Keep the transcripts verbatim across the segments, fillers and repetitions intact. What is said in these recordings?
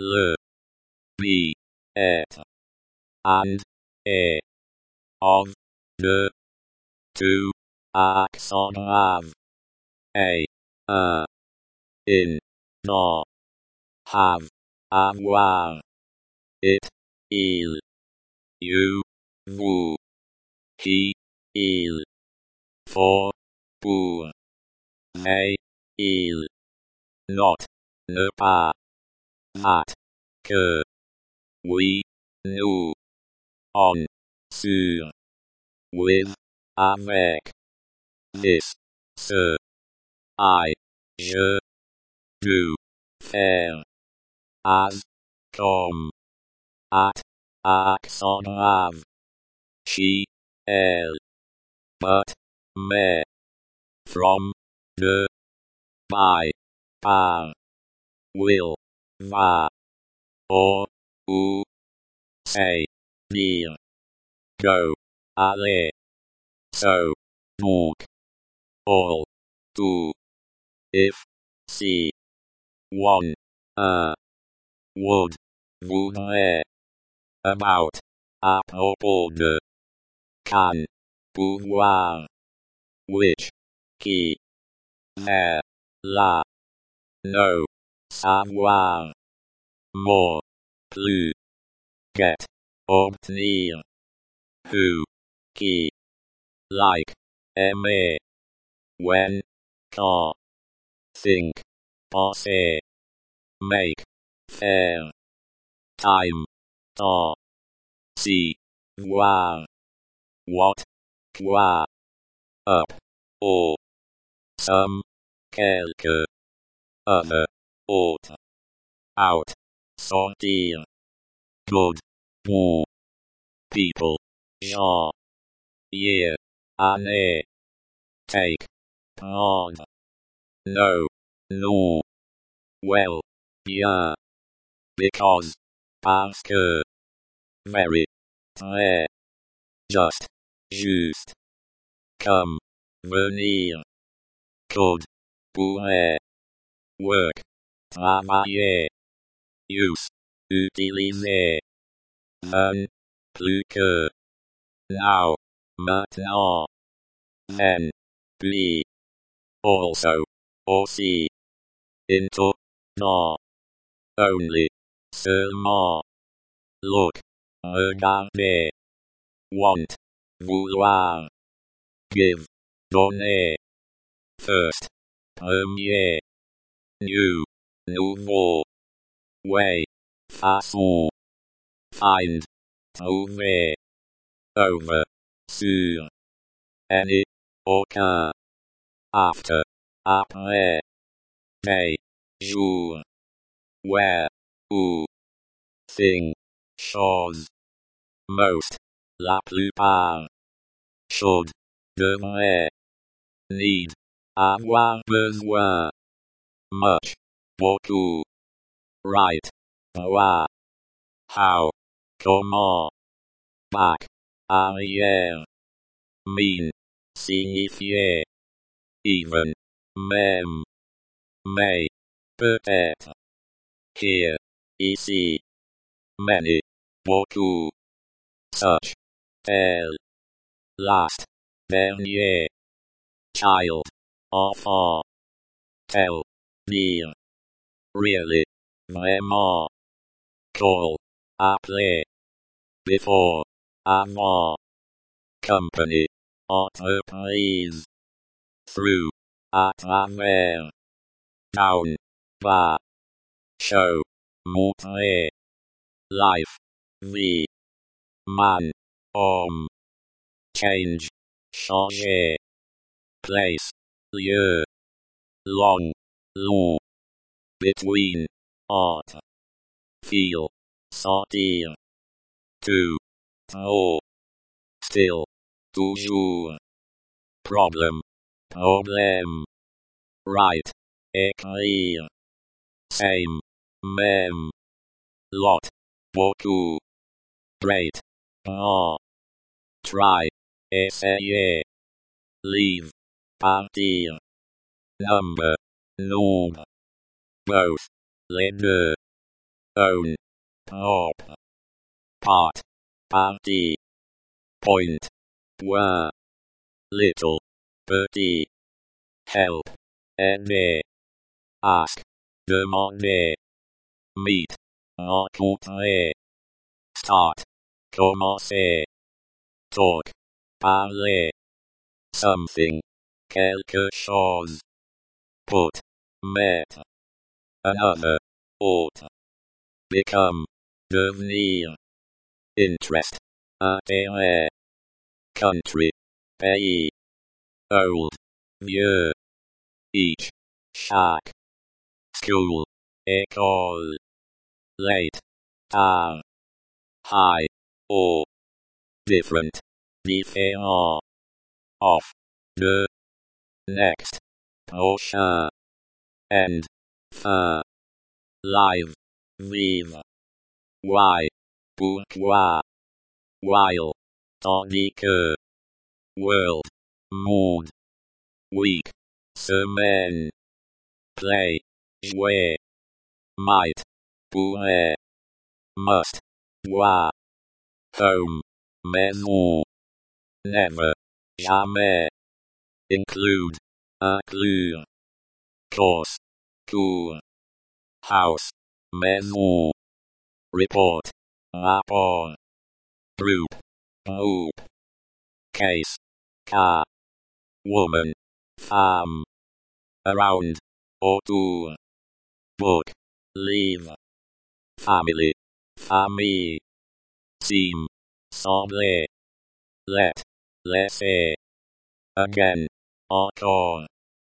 le, be, et, and, e, of, de, to, accent av, a, a, in, no, have, avoir, it, il, you, vous, he, il, for, pour, they, il, not, ne pas, that, que, oui, nous, on, sur, with, avec, this, ce, I, je, do, faire, as, comme, at, accent grave, she, elle, but, mais, from, de, by, par, will, va, or, ou, say, dire, go, aller, so, donc, all, tout, if, si, one, un, would, voudrait, about, à propos de, can, pouvoir, which, qui, vers, là, no, savoir, more, plus, get, obtenir, who, qui, like, aimer, when, quand, think, penser, make, faire, time, temps, see, voir, what, quoi, up, or, some, quelque, other, autre, out, sortir, good, bon, people, genre, year, année, take, prendre, no, non, well, bien, because, parce que, very, très, just, juste, come, venir, could, pourrait, work, travailler, use, utiliser, un, plus que, now, maintenant, then, puis, also, aussi, into, dans, only, seulement, look, regarder, want, vouloir, give, donner, first, premier, new, nouveau, way, façon, find, trouver, over, sur, any, aucun, after, après, day, jour, where, où, thing, chose, most, la plupart, should, devrait, need, avoir besoin, much, beaucoup, right, droit, how, comment, back, arrière, mean, signifier, even, même, may, peut-être, here, ici, many, beaucoup, such, tel, last, dernier, child, enfant, tell, dire, really, vraiment, call, appeler, before, avant, company, entreprise, through, à travers, down, bas, show, montrer, life, vie, man, homme, change, changer, place, lieu, long, long, between, entre, feel, sentir, to, trop, still, toujours, problem, problème, write, écrire, same, même, lot, beaucoup, great, grand, try, essayer, leave, partir, number, nombre, both, les deux. own, pop, part, party, point, were, little, birdie, help, aider, ask, demander, meet, rencontrer, start, commencer, talk, parler, something, quelque chose, put, mettre, another, autre, become, devenir, interest, intérêt, country, pays, old, vieux, each, chaque, school, école, late, tard, high, or, different, différent, off, de, next, prochain, end, fin, live, vive, why, pourquoi, while, tandis que, world, monde, week, semaine, play, jouer, might, pourrait, must, doit, home, maison, never, jamais, include, inclure, course, cours, house, maison, report, rapport, group, group, case, car, woman, femme, around, autour, book, leave, family, famille, seem, sembler, let, laisser, again, encore,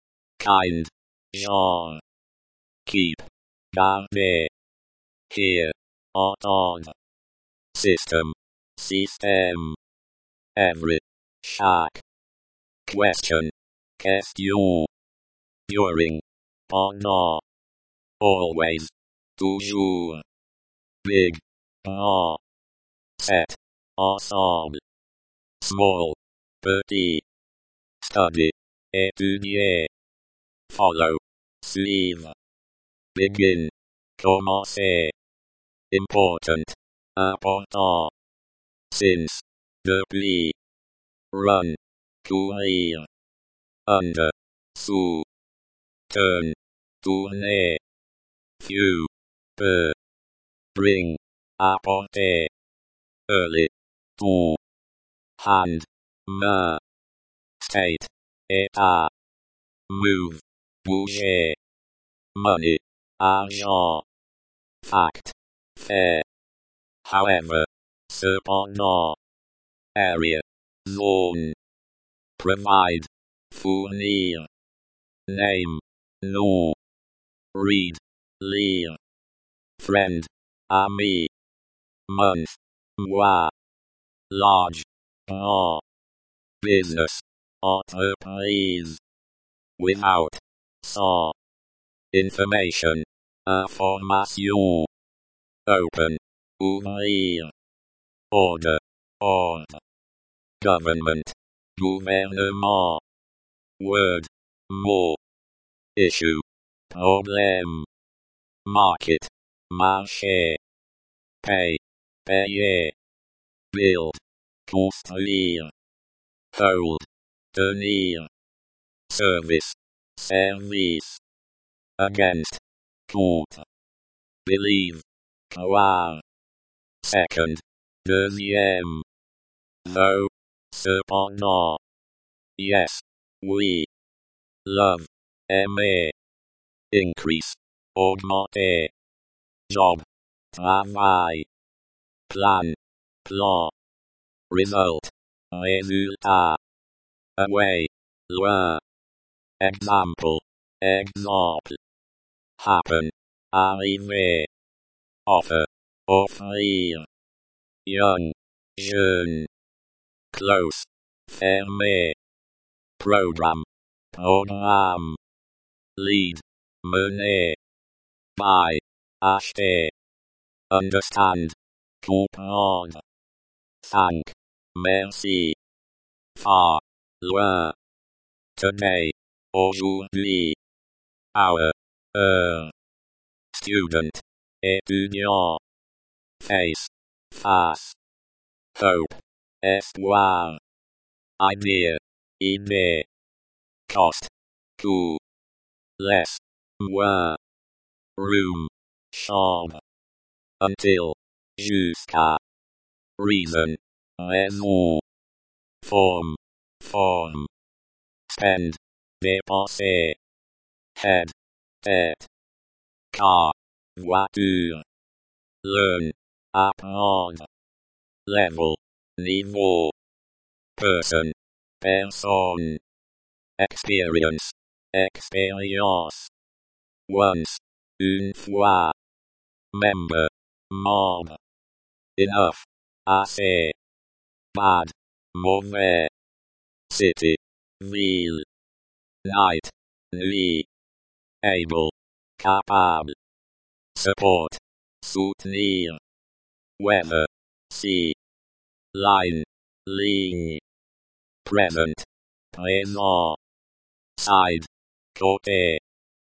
kind, genre, keep, garder, hear, entendre, system, système, every, chaque, question, question, during, pendant, always, toujours, big, grand, set, ensemble, small, petit, study, étudier, follow, suivre, begin, commencer, important, important, since, depuis, run, courir, under, sous, turn, tourner, few, peu, bring, apporter, early, tôt, hand, main, state, état, move, bouger, money, argent, fact, fait, however, cependant, area, zone, provide, fournir, name, nom, read, lire, friend, ami, month, mois, large, grand, business, entreprise, without, sans, information, information, open, ouvrir, order, ordre, government, gouvernement, word, mot, issue, problème, market, marché, pay, payer, build, construire, hold, tenir, service, service, against, contre, believe, croire, second, deuxième, though, cependant, yes, oui, love, aimer, increase, augmenter, job, travail, plan, plan, result, résultat, away, loin, example, exemple, happen, arriver, offer, offrir, young, jeune, close, fermé, program, programme, lead, mener, buy, acheter, understand, comprendre, thank, merci, far, loin, today, aujourd'hui, hour, heure, student, étudiant, face, face, hope, espoir, idea, idée, cost, coût, less, moins, room, chambre, until, jusqu'à, reason, raison, form, forme, spend, dépenser, head, tête, car, voiture, learn, apprendre, level, niveau, person, personne, experience, expérience, once, une fois, member, membre, enough, assez, bad, mauvais, city, ville, night, nuit, able, capable, support, soutenir, weather, sea, line, ligne, present, présent, side, côté,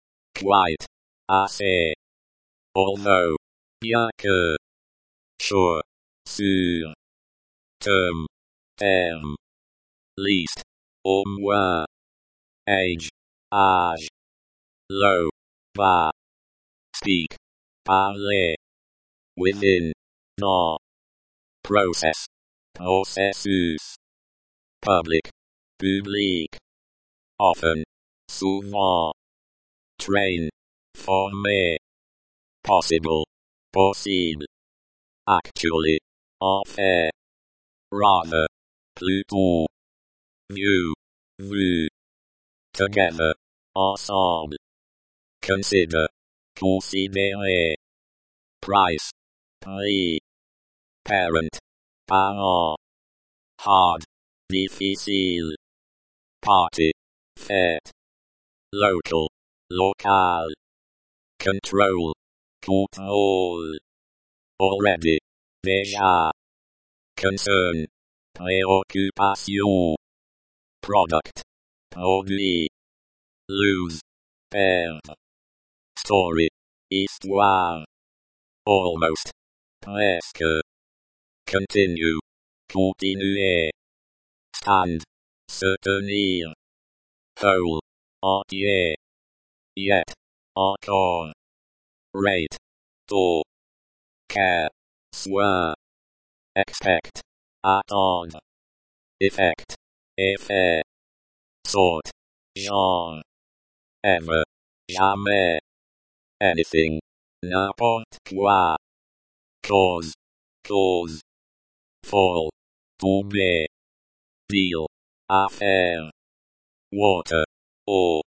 quite, assez, although, bien que, sure, sûr, term, terme, least, au moins, age, âge, low, bas, speak, parler, within, dans, process, processus, public, public, often, souvent, train, former, possible, possible, actually, en fait, rather, plutôt, view, vue, together, ensemble, consider, considérer, price, prix, parent, parent, hard, difficile, party, fête, local, local, control, contrôle, already, déjà, concern, préoccupation, product, produit, lose, perdre, story, histoire, almost, presque, continue, continuer, stand, se tenir, whole, entier, yet, encore, rate, taux, care, soin, expect, attendre, effect, effet, sort, genre, ever, jamais, anything, n'importe quoi, cause, cause, fall, tomber, deal, affaire, water, eau,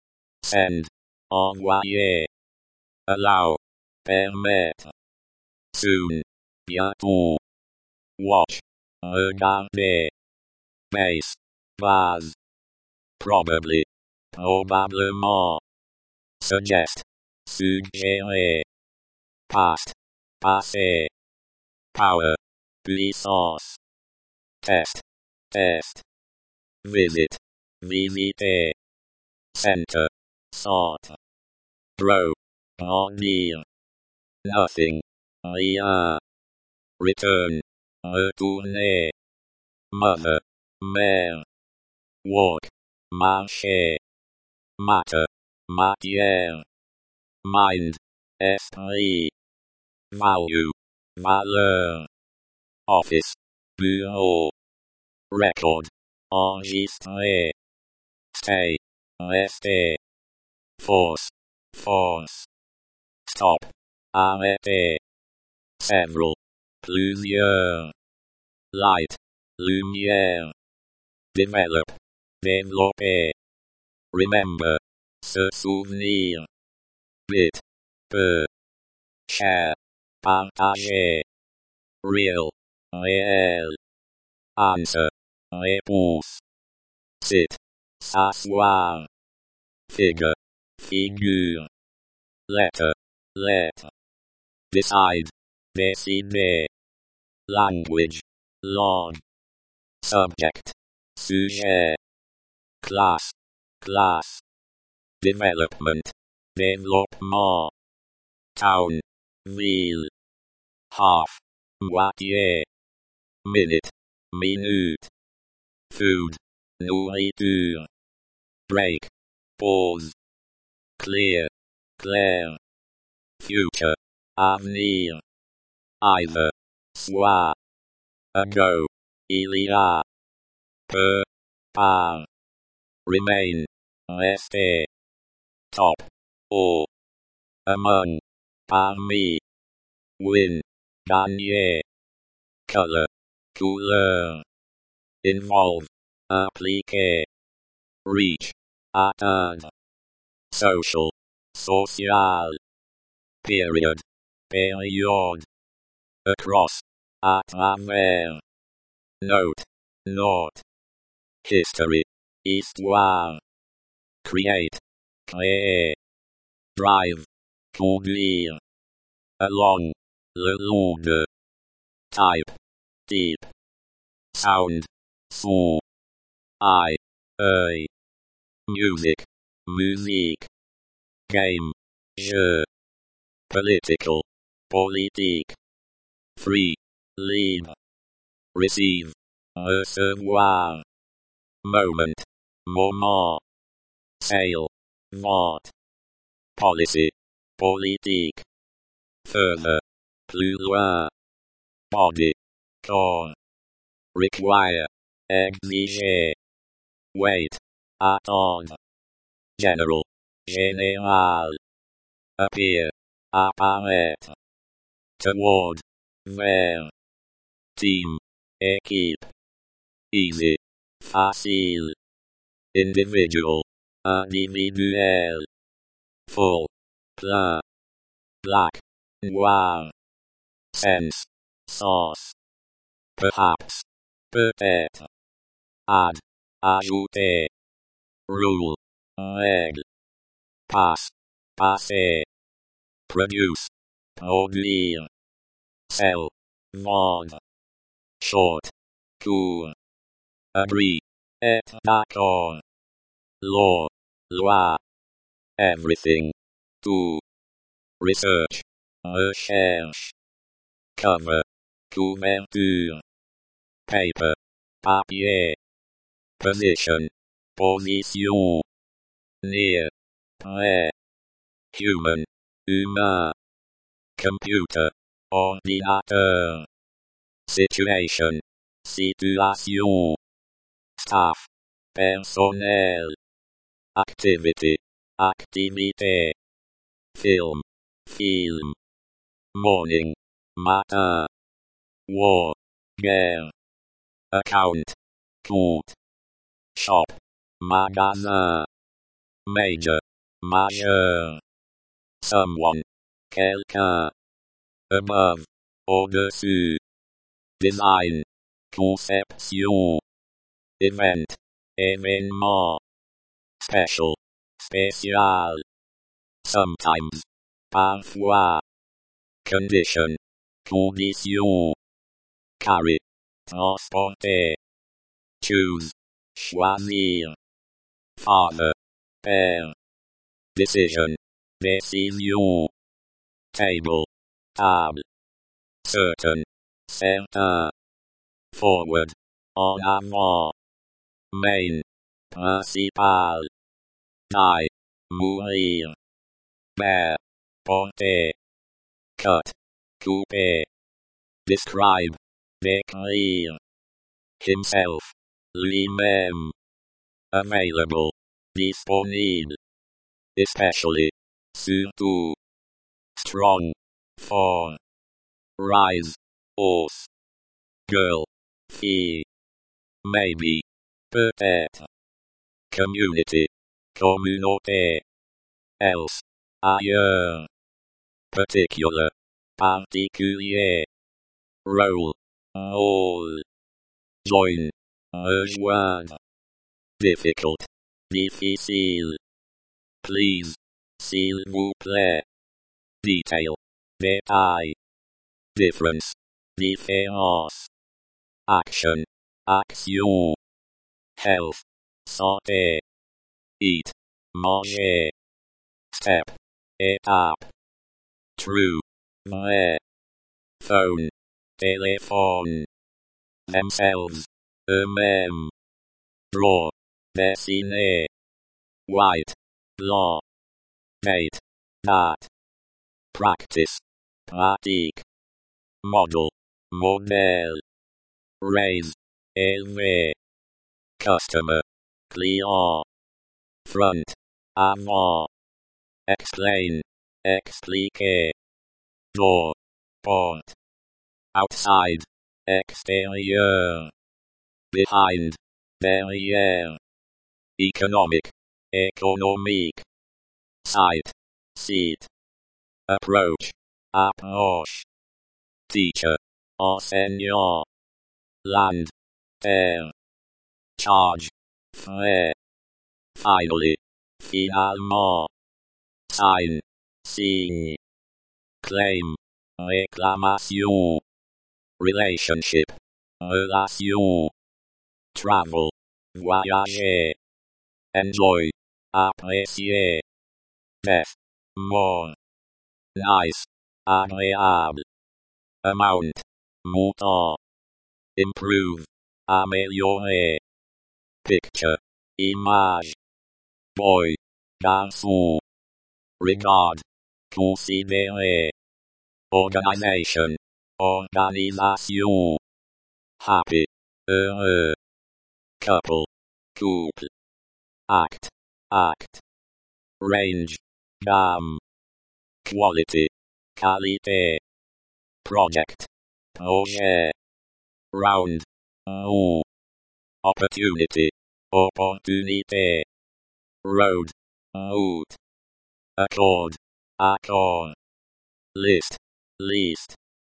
send, envoyer, allow, permettre, soon, bientôt, watch, regarder, base, base, probably, probablement, suggest, suggérer, past, passé, power, puissance, test, test, visit, visiter, center, centre, grow, grandir, nothing, rien, return, retourner, mother, mère, walk, marcher, matter, matière, mind, esprit, value, valeur, office, bureau, record, enregistrer, stay, rester, force, force, stop, arrêter, several, plusieurs, light, lumière, develop, développer, remember, se souvenir, bit, peu, share, partager, real, réel, answer, réponse, sit, s'asseoir, figure, figure, letter, lettre, decide, décider, language, langue, subject, sujet, class, classe, development, développement, town, Wheel. Half. Moitié. Minute. Minute. Food. Nourriture. Break. Pause. Clear. Clair. Future. Avenir. Either. Soit. Ago. Il y a. Per. Par. Remain. Rester. Top. Or. Among. Parmi. Win. Gagner. Color. Couleur. Involve. Appliquer. Reach. Atteindre. Social. Social. Period. Période. Across. À travers. Note. Note. History. Histoire. Create. Créer. Drive. Conduire. Along. Le long de. Type. Deep. Sound. Son. I. Œil. Music. Musique. Game. Jeu. Political. Politique. Free. Libre. Receive. Recevoir. Moment. Moment. Sale. Vente. Policy. Politique. Further. Plus loin. Body. Corps. Require. Exiger. Wait. Attendre. General. Général. Appear. Apparaître. Toward. Vers. Team. Équipe. Easy. Facile. Individual. Individuel. Full. Plein. Black. Noir. Sense. Sens. Perhaps. Peut-être. Add. Ajouter. Rule. Règle. Pass. Passer. Produce. Produire. Sell. Vendre. Short. Court. Agree. Être d'accord. Law. Loi. Everything. Tout. Research. Recherche. Cover. Couverture. Paper. Papier. Position. Position. Near. Près. Human. Humain. Computer. Ordinateur. Situation. Situation. Staff. Personnel. Activity. Activité. Film. Film. Morning. Matin. War. Guerre. Account. Compte. Shop. Magasin. Major. Majeur. Someone. Quelqu'un. Above. Au-dessus. Design. Conception. Event. Événement. Special. Spécial. Sometimes. Parfois. Condition. Condition. Carry. Transporter. Choose. Choisir. Father. Père. Decision. Décision. Table. Table. Certain. Certain. Forward. En avant. Main. Principal. Die. Mourir. Bear. Porter. Cut. Couper. Describe. Décrire. Himself. Lui-même. Available. Disponible. Especially. Surtout. Strong. Fort. Rise. Hausse. Girl. Fille. Maybe. Peut-être. Community. Communauté. Else. Ailleurs. Particular. Particulier. Role. Rôle. Join. Rejoindre. Difficult. Difficile. Please. S'il vous plaît. Detail. Détail. Difference. Différence. Action. Action. Health. Santé. Eat. Manger. Step. Étape. True. vrai, phone, téléphone, themselves, eux-mêmes, draw, dessiner, white, blanc, date, date, practice, pratique, model, modèle, raise, élever, customer, client, front, avant, explain, expliquer, door, porte, outside, extérieur, behind, derrière, economic, économique, site, seat, approach, approche, teacher, enseignant, land, terre, charge, frais, finally, finalement, sign, signe, claim, réclamation, relationship, relation, travel, voyager, enjoy, apprécier, death, mort, nice, agréable, amount, montant, improve, améliorer, picture, image, boy, garçon, regard, considérer, organisation, organisation, happy, heureux, couple, couple, act, act, range, gamme, quality, qualité, project, projet, round, roue, opportunity, opportunité, road, route, accord, accord, list, list,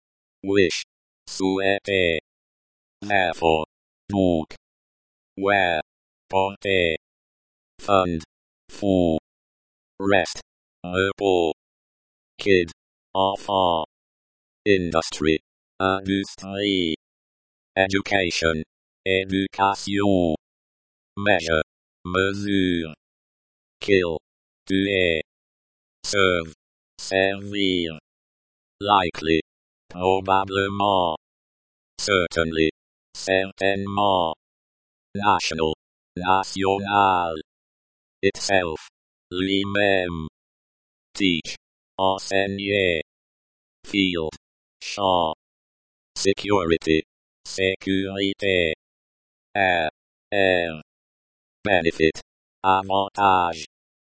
wish, souhaiter, therefore, donc, where, porter, fund, fou, rest, repos, kid, enfant, industry, industrie, education, éducation, measure, mesure, kill, tuer, serve, servir, likely, probablement, certainly, certainement, national, national, itself, lui-même, teach, enseigner, field, champ, security, sécurité, air, air, benefit, avantage,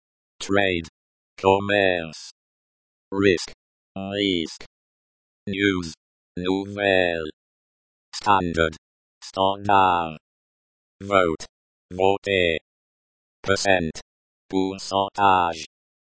trade, commerce, risk, risque, news, nouvelle, standard, standard, vote, voter, percent, pourcentage,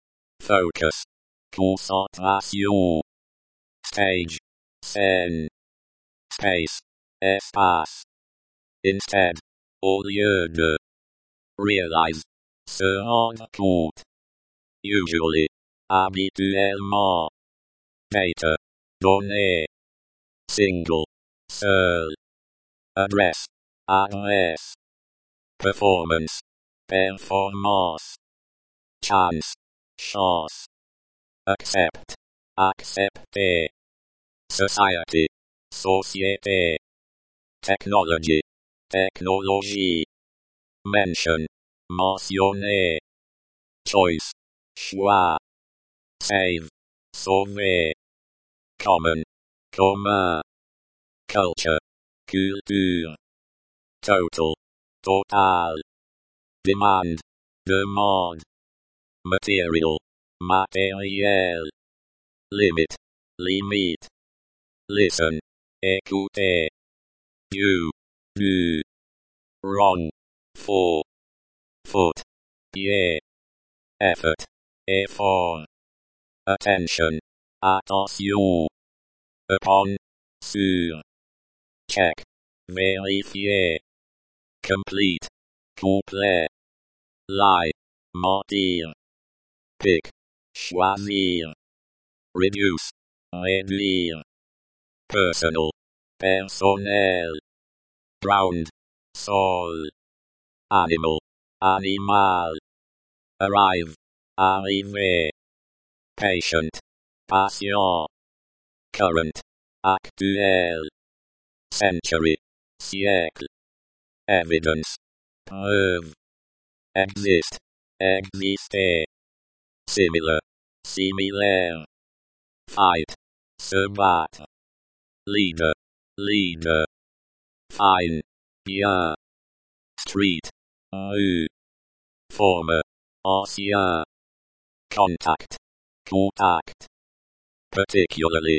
focus, concentration, stage, scène, space, espace, instead, au lieu de, realize, se rendre compte, usually, habituellement, data, données, single, seul, address, adresse, performance, performance, chance, chance, accept, accepter, society, société, technology, technologie, mention, mentionner, choice, choix, save, sauver, common, commun, culture, culture, total, total, demand, demande, material, matériel, limit, limite, listen, écouter, you, du, wrong, faux, foot, pied, effort, effort, attention, attention, upon, sur, check, vérifier, complete, complet, lie, mentir, pick, choisir, reduce, réduire, personal, personnel, ground, sol, animal, animal, arrive, arriver, patient, patient, current, actuel, century, siècle, evidence, preuve, exist, exister, similar, similaire, fight, se battre, leader, leader, fine, bien, street, rue, former, ancien, contact, contact, particularly,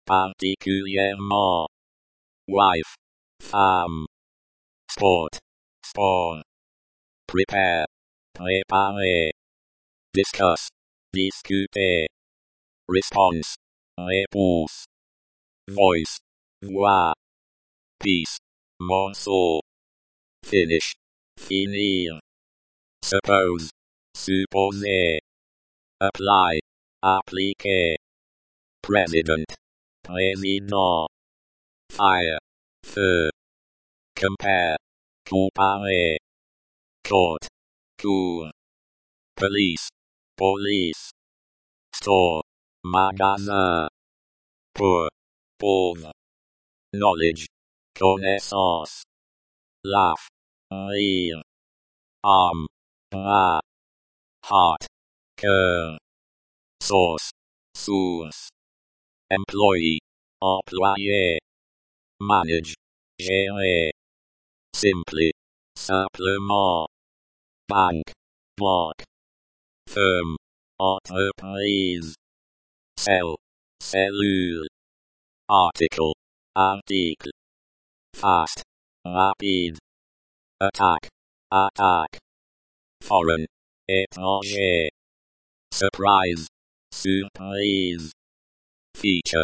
particulièrement, wife, femme, sport, sport, prepare, préparer, discuss, discuter, response, réponse, voice, voix, piece, morceau, finish, finir, suppose, supposer, apply, appliquer, president, président, fire, feu, compare, comparer, court, cour, police, police, store, magasin, poor, pauvre, knowledge, connaissance, laugh, rire, arm, bras, heart, cœur, source, source, employee, employé, manage, gérer, simply, simplement, bank, banque, firm, entreprise, cell, cellule, article, article, fast, rapide, attack, attaque, foreign, étranger, surprise, surprise, feature,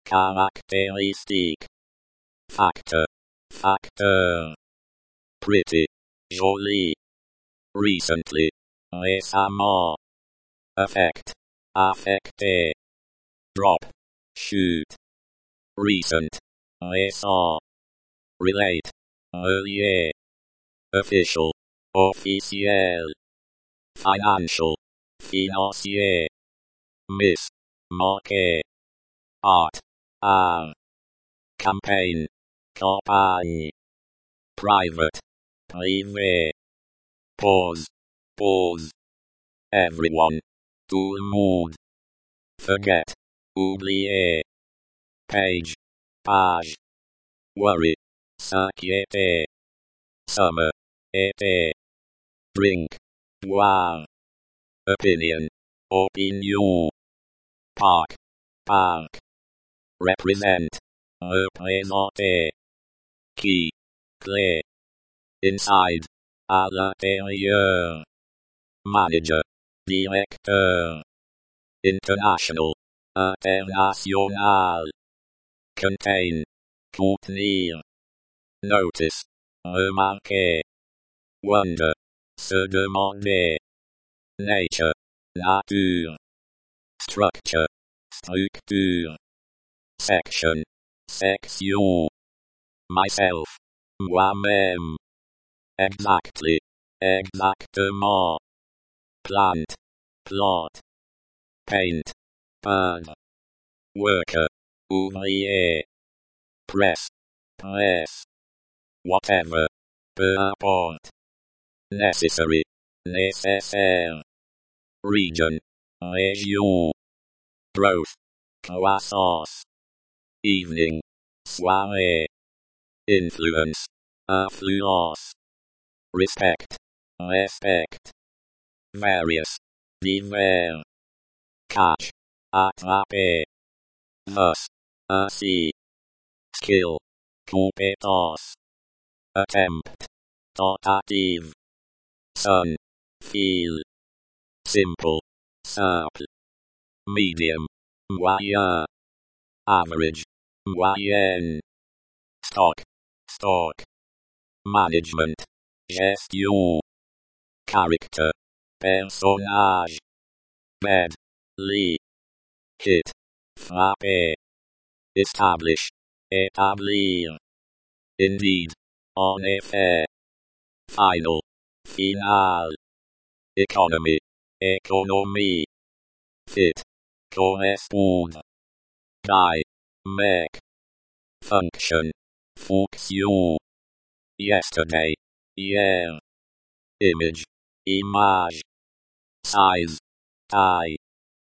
caractéristique, factor, facteur, pretty, joli, recently, récemment, affect, affecté, drop, shoot, recent, récent, relate, relier, official, officiel, financial, financier, miss, manquer, art, art, campaign, campagne, private, privé, pause, pause, everyone, tout le monde, forget, oublier, page, page, worry, s'inquiéter, summer, été, drink, boire, opinion, opinion, park, park, represent, représenter, key, clé, inside, à l'intérieur, manager, directeur, international, international, contain, contenir, notice, remarquer, wonder, se demander, nature, nature, structure, structure, section, section, myself, moi-même, exactly, exactement, plant, plante, paint, peindre, worker, ouvrier, press, presse, whatever, peu importe, necessary, nécessaire, region, région, growth, croissance, evening, soirée, influence, influence, respect, respect, various, divers, catch, attraper, thus, ainsi, skill, compétence, attempt, tentative, sun, feel, simple, simple, medium, moyen, average, moyenne, stock, stock, management, gestion, character, personnage, bed, lit, hit, frapper, establish, établir, indeed, en effet, final, final, economy, économie, fit, correspondre, die, make. Function, fonction. Yesterday, hier. Image, image. Size, taille.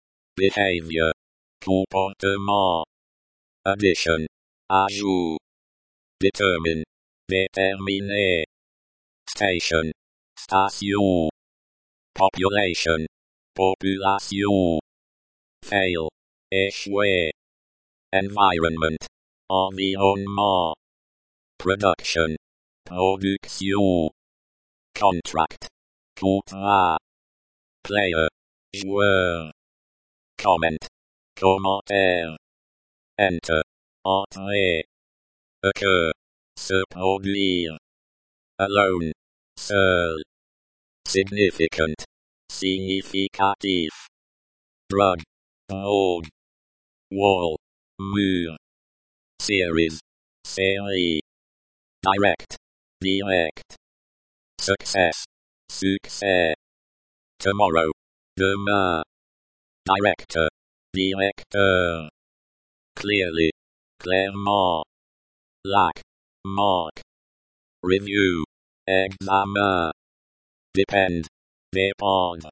Behavior, comportement. Addition, ajout. Determine, déterminer. Station, station. Population, population. Fail, échouer. Environment, environnement. Production, production. Contract, contrat. Player, joueur. Comment, commentaire. Enter, entrer. Occur, se produire. Alone, seul. Significant, significatif. Drug, drogue. Wall, mur. Series, série. Direct, direct. Success, succès. Tomorrow, demain. Director, directeur. Clearly, clairement. Lac, manque. Review, examen. Depend, dépendre.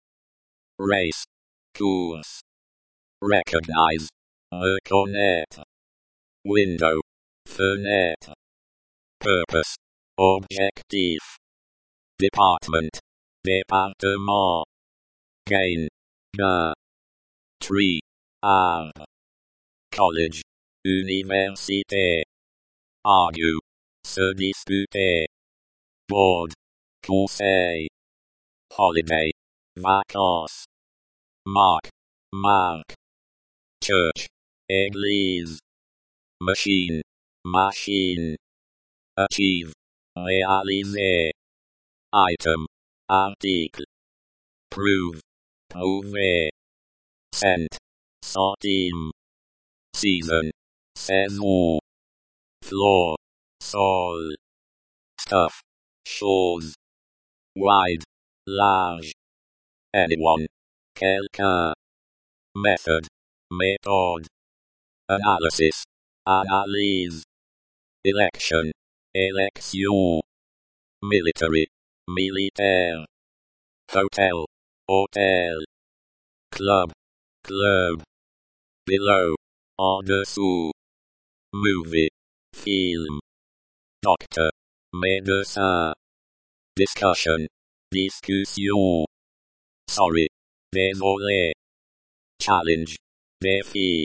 Race, course. Recognize, reconnaître. Window, fenêtre. Purpose, objectif. Department, département. Gain, gain. Tree, arbre. College, université. Argue, se disputer. Board, conseil. Holiday, vacances. Mark, marque. Church, église. Machine, machine. Achieve, réaliser. Item, article. Prove, prouver. Cent, centime. Season, saison. Floor, sol. Stuff, chose. Wide, large. Anyone, quelqu'un. Method, méthode. Analysis, analyse. Election, élection. Military, militaire. Hotel, hôtel. Club, club. Below, en dessous. Movie, film. Doctor, médecin. Discussion, discussion. Sorry, désolé. Challenge, défi.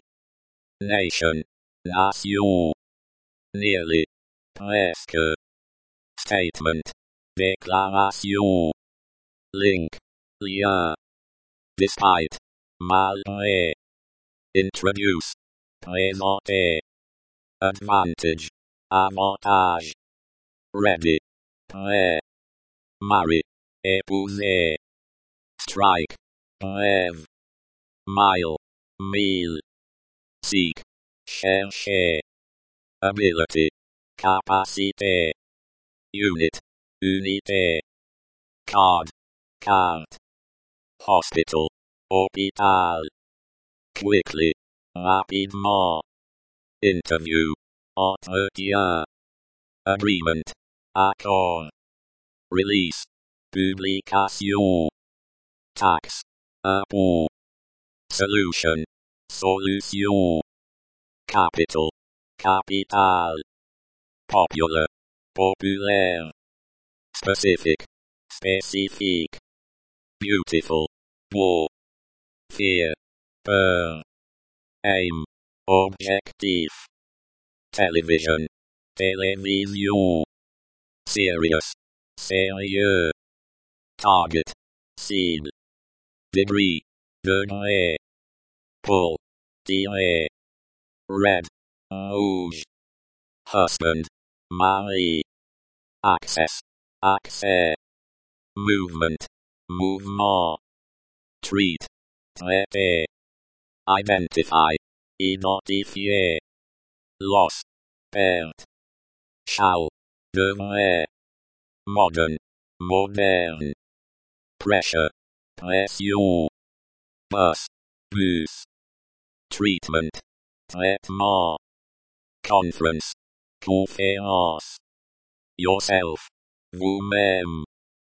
Nation, nation. Nearly, presque. Statement, déclaration. Link, lien. Despite, malgré. Introduce, présenter. Advantage, avantage. Ready, prêt. Marry, épouser. Strike, brève. Mile, mille. Seek, chercher. Ability, capacité. Unit, unité. Card, carte. Hospital, hôpital. Quickly, rapidement. Interview, entretien. Agreement, accord. Release, publication. Tax, impôt. Solution, solution. Capital, capital. Popular, populaire. Specific, spécifique. Beautiful, beau. Fear, peur. Aim, objectif. Television, télévision. Serious, sérieux. Target, cible. Degree, degré. Pull, tirer. Red, rouge. Husband, mari. Access, accès. Movement, mouvement. Treat, traiter. Identify, identifier. Loss, perte. Shall, devrait. Modern, moderne. Pressure, pression. Bus, bus. Treatment, traitement. conference, conférence, yourself, vous-même,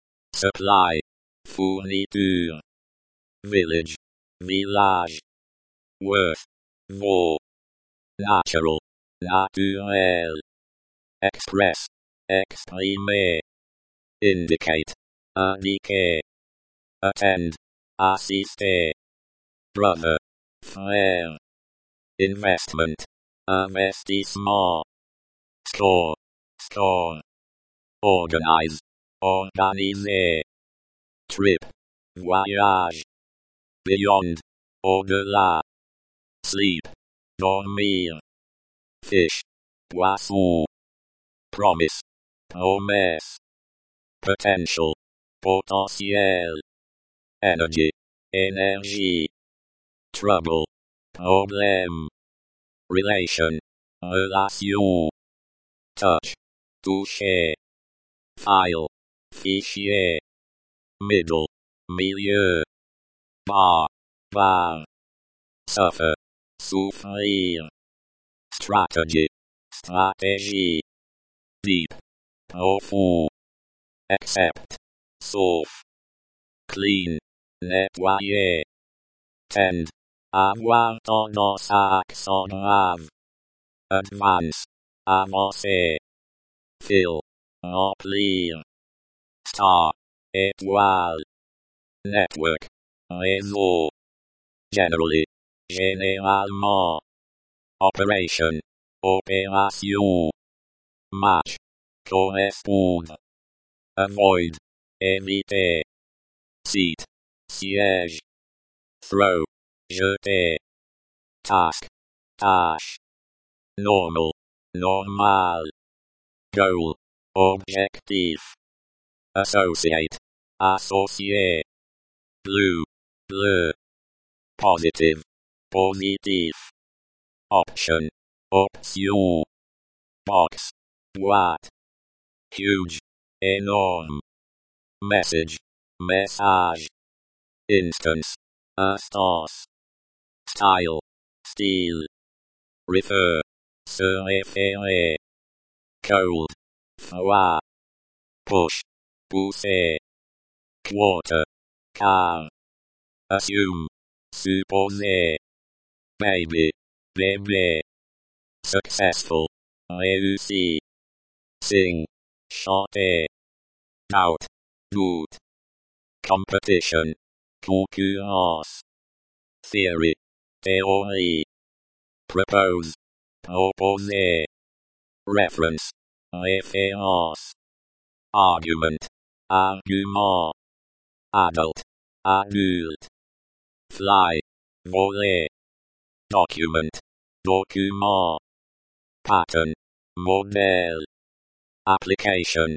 supply, fourniture, village, village, worth, vaut, natural, naturel, express, exprimer, indicate, indiquer, attend, assister, brother, frère, investment, investissement, score, score, organize, organiser, trip, voyage, beyond, au-delà, sleep, dormir, fish, poisson, promise, promesse, potential, potentiel, energy, énergie, trouble, problème, relation, relation, touch, toucher, file, fichier, middle, milieu, bar, bar, suffer, souffrir, strategy, stratégie, deep, profond, accept, sauf, clean, nettoyer, tend, avoir tendance à accent grave, advance, avancer, fill, remplir, star, étoile, network, réseau, generally, généralement, operation, opération, match, correspondre, avoid, éviter, seat, siège, throw, jeter, task, tâche, normal, normal, goal, objectif, associate, associé, blue, bleu, positive, positif, option, option, box, boîte, huge, énorme, message, message, instance, instance, style, style, refer, se référer, cold, froid, push, pousser, quarter, quart, assume, supposer, baby, bébé, successful, réussi, sing, chanter, doubt, doute, competition, concurrence, theory, théorie, propose, proposer, reference, référence, argument, argument, adult, adulte, fly, voler, document, document, pattern, modèle, application,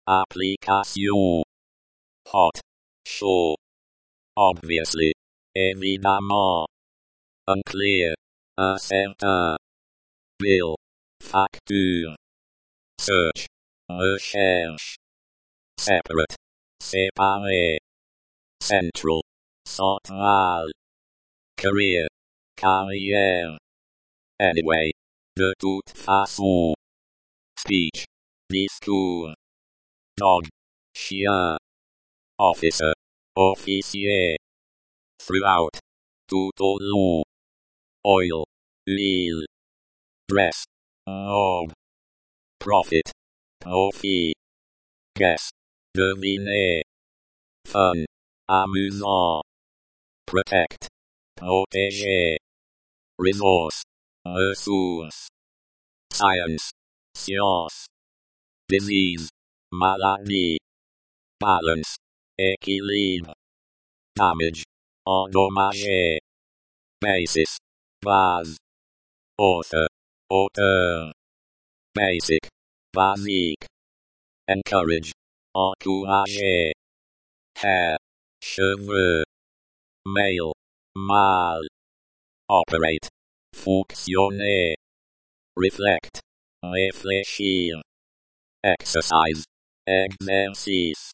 application, hot, chaud, obviously, évidemment, unclear, incertain, bill, facture, search, recherche, separate, séparé, central, central, career, carrière, anyway, de toute façon, speech, discours, dog, chien, officer, officier, throughout, tout au long, oil, huile, dress, robe, profit, profit, guess, deviner, fun, amusant, protect, protéger, resource, ressource, science, science, disease, maladie, balance, équilibre, damage, endommager, basis, base, author, auteur, basic, basique, encourage, encourager, hair, cheveux, male, mâle, operate, fonctionner, reflect, réfléchir, exercise, exercice,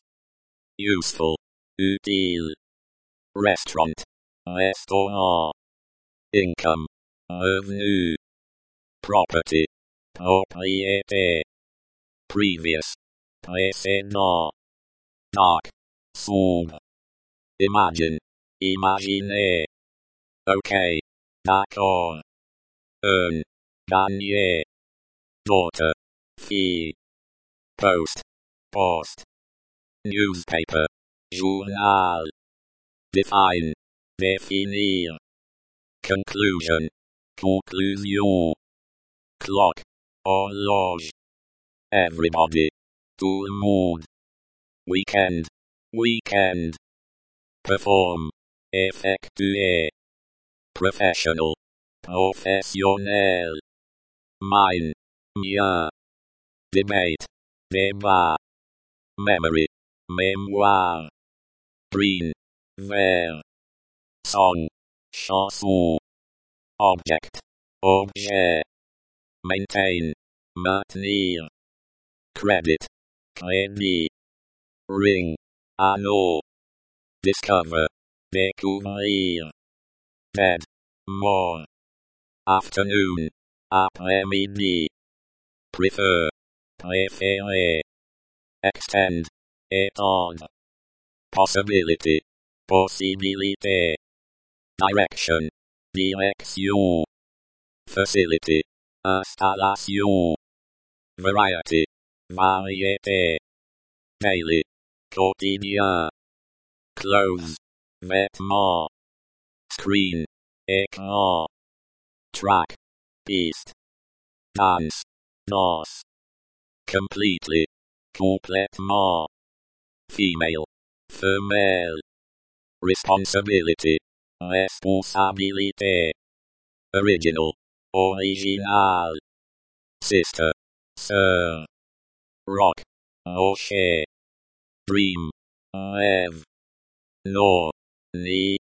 useful, utile, restaurant, restaurant, income, revenu, property, propriété, previous, précédent, dark, sombre, imagine, imaginer, okay, d'accord, earn, gagner, daughter, fille, post, post, newspaper, journal, define, définir, conclusion, conclusion, clock, horloge, everybody, tout le monde, weekend, weekend, perform, effectuer, professional, professionnel, mine, mien, debate, débat, memory, mémoire, green, vert, song, chanson, object, objet, maintain, maintenir, credit, crédit, ring, anneau, discover, découvrir, dead, mort, afternoon, après-midi, prefer, préférer, extend, étendre, possibility, possibilité, direction, direction, facility, installation, variety, variété, daily, quotidien, clothes, vêtements, screen, écran, track, piste, dance, danse, completely, complètement, female, femelle, responsibility, responsabilité, original, original, sister, sœur, rock, rocher, dream, rêve, no, ni,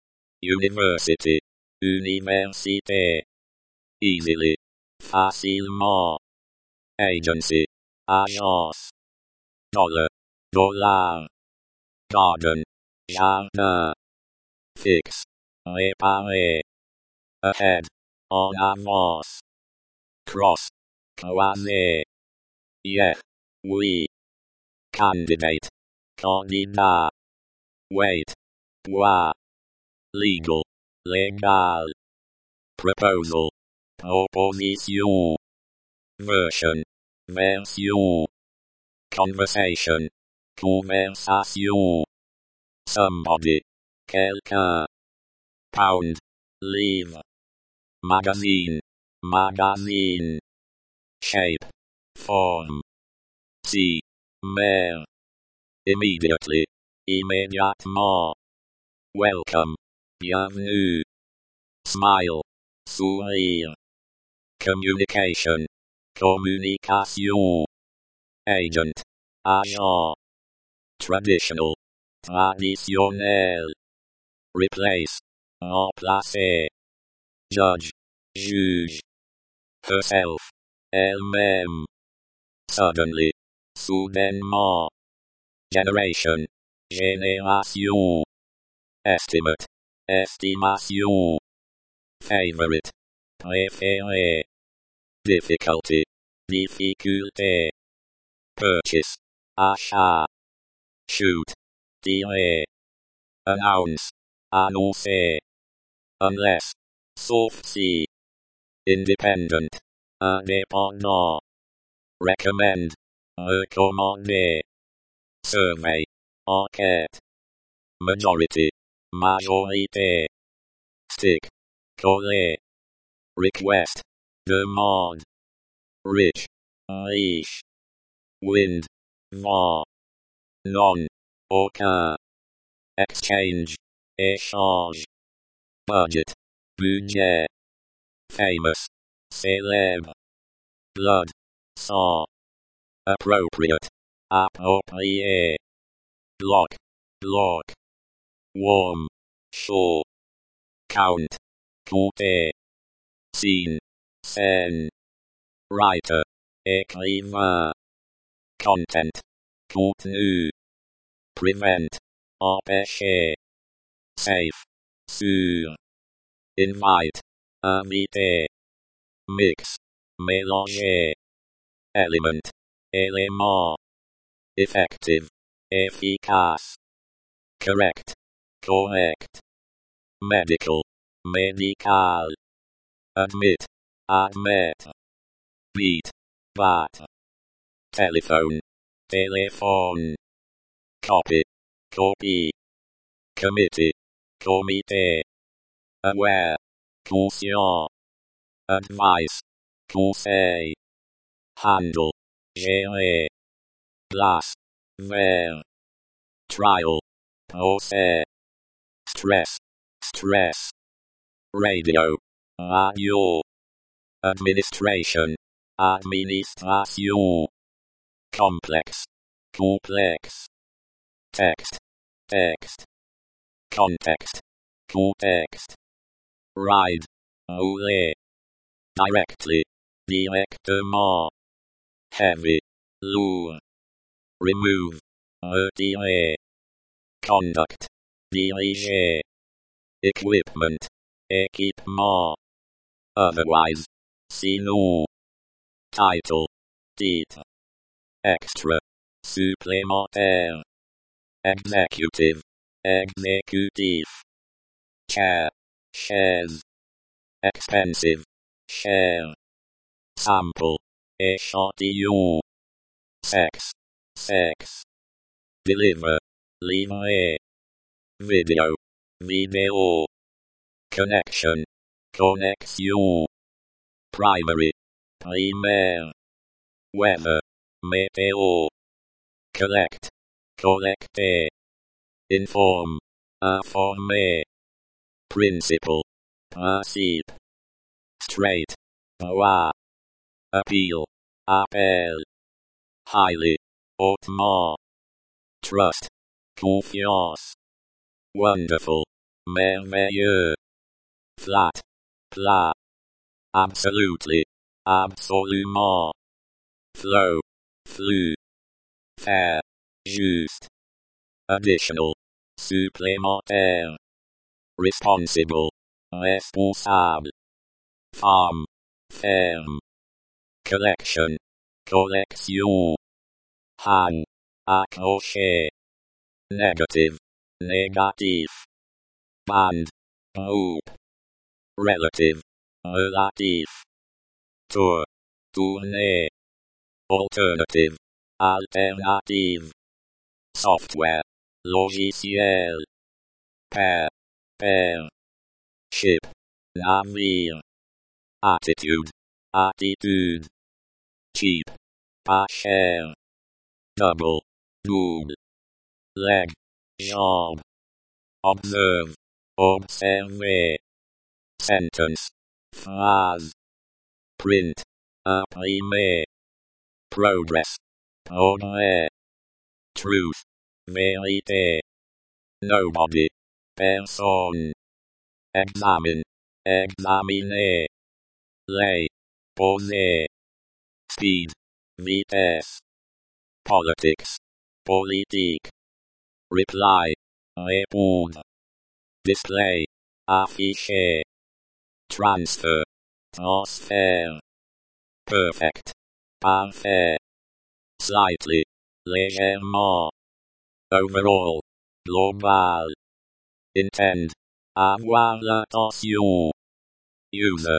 university, université, easily, facilement, agency, agence, dollar, dollar, garden, jardin, fix, réparer, ahead, en avance, cross, croiser, yeah, oui, candidate, candidat, wait, bois, legal, légal, proposal, proposition, version, version, conversation, conversation, somebody, quelqu'un, pound, livre, magazine, magazine, shape, form, see, mer, immediately, immédiatement, welcome, bienvenue, smile, sourire, communication, communication, agent, agent, traditional, traditionnel, replace, remplacer, judge, juge, herself, elle-même, suddenly, soudainement, generation, génération, estimate, estimation, favorite, préféré, difficulty, difficulté, purchase, achat, shoot, tirer, announce, annoncer, unless, sauf si, independent, indépendant, recommend, recommander, survey, enquête, majority, majorité, stick, coller, request, demande, rich, riche, wind, vent, non, aucun, exchange, échange, budget, budget, famous, célèbre, blood, sang, appropriate, approprié, block, block, warm, chaud, count, compter, scene, scène, writer, écrivain, content, contenu, prevent, empêcher, safe, sûr, invite, inviter, mix, mélanger, element, élément, effective, efficace, correct, correct, medical, médical, admit, admit, beat, bat, telephone, téléphone, copy, copy, committee, comité, aware, conscient, advice, conseil, handle, gérer, glace, verre, trial, procès, stress, stress, radio, radio, administration, administration, complex, complex, text, text, context, context, ride, rouler, directly, directement, heavy, lourd, remove, retirer, conduct, diriger, equipment, équipement, otherwise, sinon, title, titre, extra, supplémentaire, executive, exécutif, chair, chaise, expensive, cher, sample, échantillon, sex, sex, deliver, livrer, video, vidéo, connection, connexion, primary, primaire, weather, météo, collect, collecter, inform, informer, principle, principe, straight, droit, appeal, appel, highly, hautement, trust, confiance, wonderful, merveilleux, flat, plat, absolutely, absolument, flow, flux, fair, juste, additional, supplémentaire, responsible, responsable, farm, ferme, collection, collection, hang, accrocher, negative, négatif, band, groupe, relative, relatif, tour, tournée, alternative, alternative, software, logiciel, pair, pair, ship, navire, attitude, attitude, cheap, pas cher, double, double, leg, jambe, observe, observer, sentence, phrase, print, imprimer, progress, progrès, truth, vérité, nobody, personne, examine, examiner, lay, poser, speed, vitesse, politics, politique, reply, répondre, display, afficher, transfer, transfert, perfect, parfait, slightly, légèrement, overall, global, intend, avoir l'attention, user,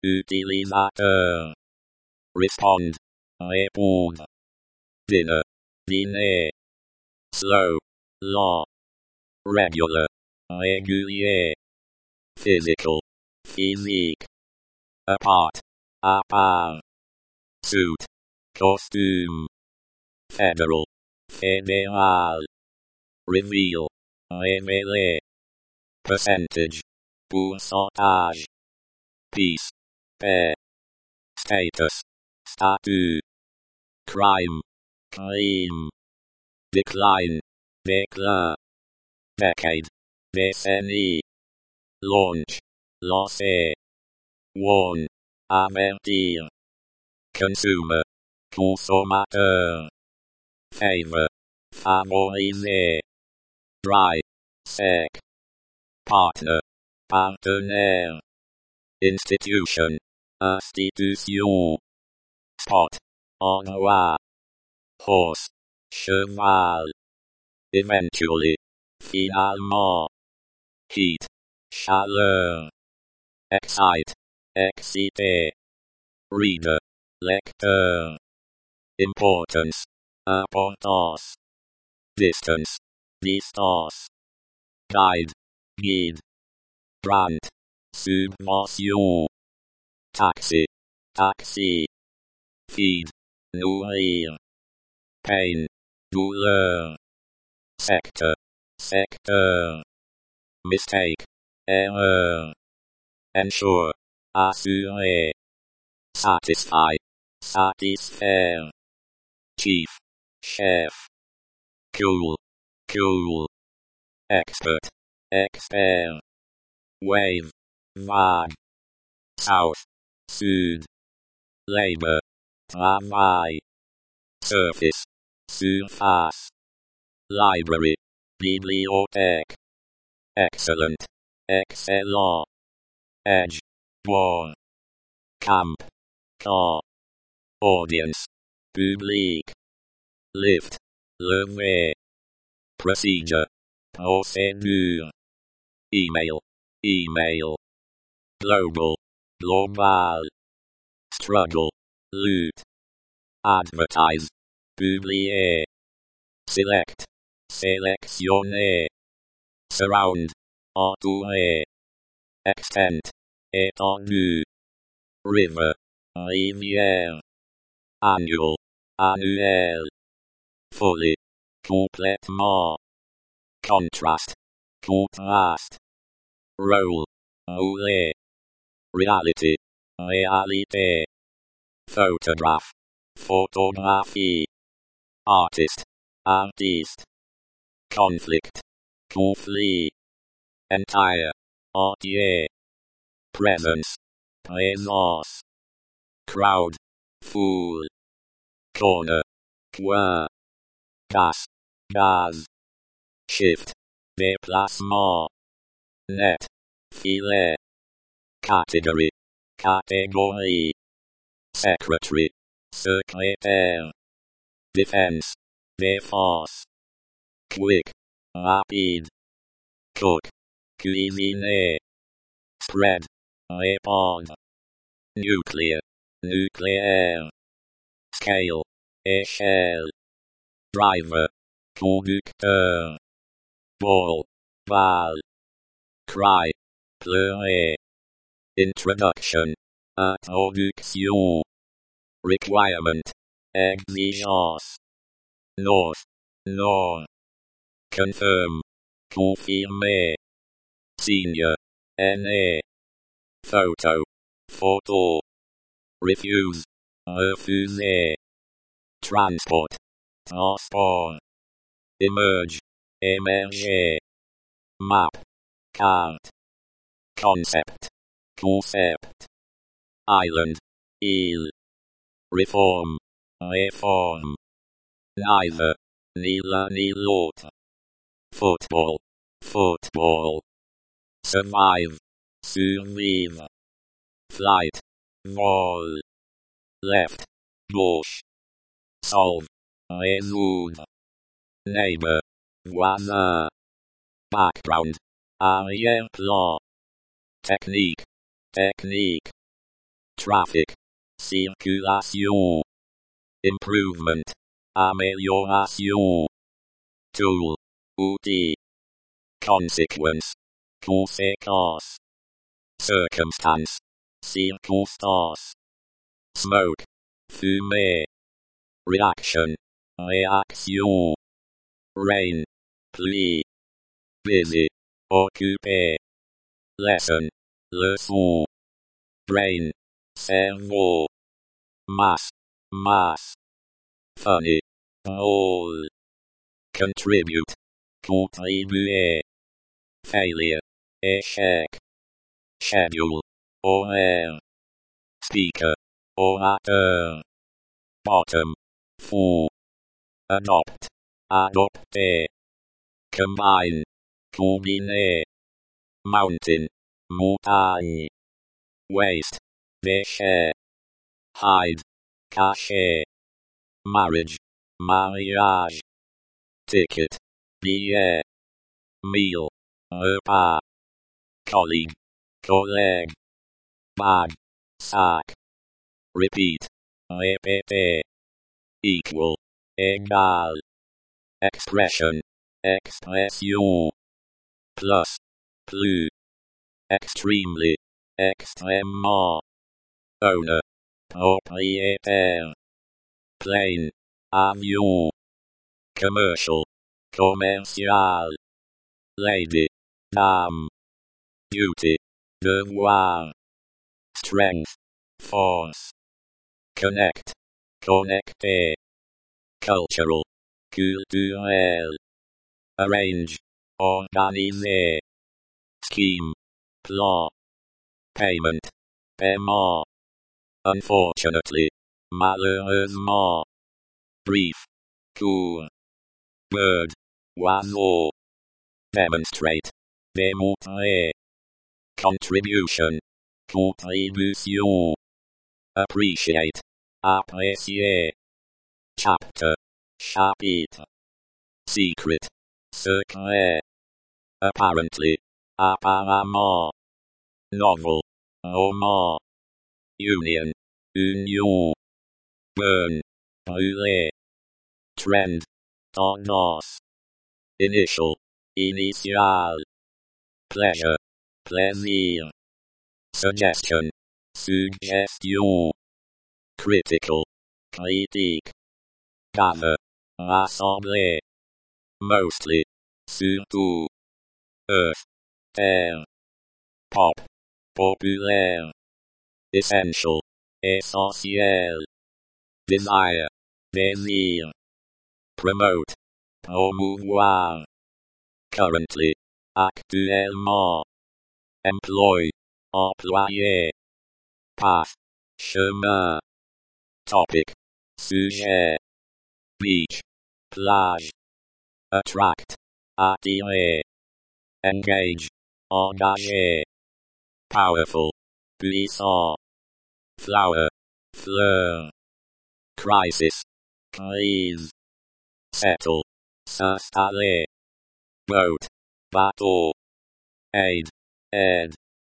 utilisateur, respond, répondre, dinner, dîner, slow, lent, regular, régulier, physical, physique, apart, à part, suit, costume, federal, fédéral, reveal, révéler, percentage, pourcentage, peace, paix, status, statut, crime, crime, decline, déclin, decade, décennie, launch, lancer, warn, avertir, consumer, consommateur, favor, favoriser, dry, sec, partner, partenaire, institution, institution, spot, envoy, horse, cheval, eventually, finalement, heat, chaleur, excite, exciter, reader, lecteur, importance, importance, distance, distance, guide, guide, grant, subvention, taxi, taxi, feed, nourrir, pain, douleur, sector, secteur, mistake, erreur, ensure, assurer, satisfy, satisfaire, chief, chef, cool, cool, expert, expert, wave, vague, south, sud, labor, travail, surface, surface, library, bibliothèque, excellent, excellent, edge, war, camp, camp, audience, public, lift, lever, procedure, procédure, email, email, global, global, struggle, lutte, advertise, publier, select, sélectionner, surround, entourer, extent, étendue, river, rivière, annual, annuel, fully, complètement, contrast, contraste, role, rouler, reality, réalité, photograph, photographie, artist, artiste, conflict, conflit, entire, entier, presence, présence, crowd, foule, corner, coin, gas, gaz, shift, déplacement, net, filet, category, catégorie, secretary, secrétaire, defense, défense, quick, rapide, cook, cuisiner, spread, répandre, nuclear, nucléaire, scale, échelle, driver, conducteur, ball, balle, cry, pleurer, introduction, introduction, requirement, exigence, north, nord, confirm, confirmer, senior, aîné, photo, photo, refuse, refuser, transport, transport, emerge, émerger, map, carte, concept, concept, island, île, reform, réforme, neither, ni l'un ni l'autre, football, football, survive, survivre, flight, vol, left, gauche, solve, résoudre, neighbor, voisin, background, arrière-plan, technique, technique, traffic, circulation, improvement, amélioration, tool, outil, consequence, conséquence, circumstance, circonstance, smoke, fumée, reaction, réaction, rain, pluie, busy, occupé, lesson, leçon, brain, cerveau, mass, mass, funny, drôle, contribute, contribuer, failure, échec, schedule, horaire, speaker, orateur, bottom, fond, adopt, adopter, combine, combiner, mountain, montagne, waste, déchet, hide, cachet, marriage, mariage, ticket, billet, meal, repas, colleague, collègue, bag, sac, repeat, répéter, equal, égal, expression, expression, plus, plus, extremely, extrêmement, owner, propriétaire, plane, avion, commercial, commercial, lady, dame, duty, devoir, strength, force, connect, connecter, cultural, culturel, arrange, organiser, scheme, plan, payment, paiement, unfortunately, malheureusement, brief, court, bird, oiseau, demonstrate, démontrer, contribution, contribution, appreciate, apprécier, chapter, chapitre, secret, secret, apparently, apparemment, novel, roman, union, union, burn, brûler, trend, tendance, initial, initial, pleasure, plaisir, suggestion, suggestion, critical, critique, gather, rassembler, mostly, surtout, earth, terre, pop, populaire, essential, essentiel, desire, désir, promote, promouvoir, currently, actuellement, employ, employé, path, chemin, topic, sujet, beach, plage, attract, attirer, engage, engager, powerful, puissant, flower, fleur, crisis, crise, settle, s'installer, boat, bateau, aid, aide,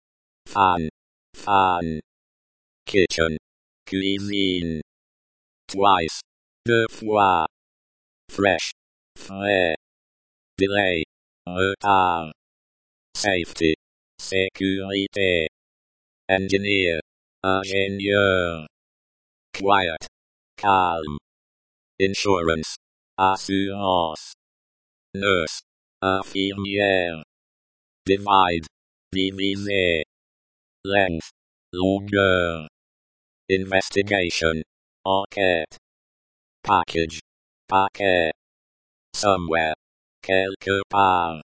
fan, fan, kitchen, cuisine, twice, deux fois, fresh, frais, delay, retard, safety, sécurité, engineer, ingénieur, quiet, calme, insurance, assurance, nurse, infirmière, divide, diviser, length, longueur, investigation, enquête, package, paquet, somewhere, quelque part,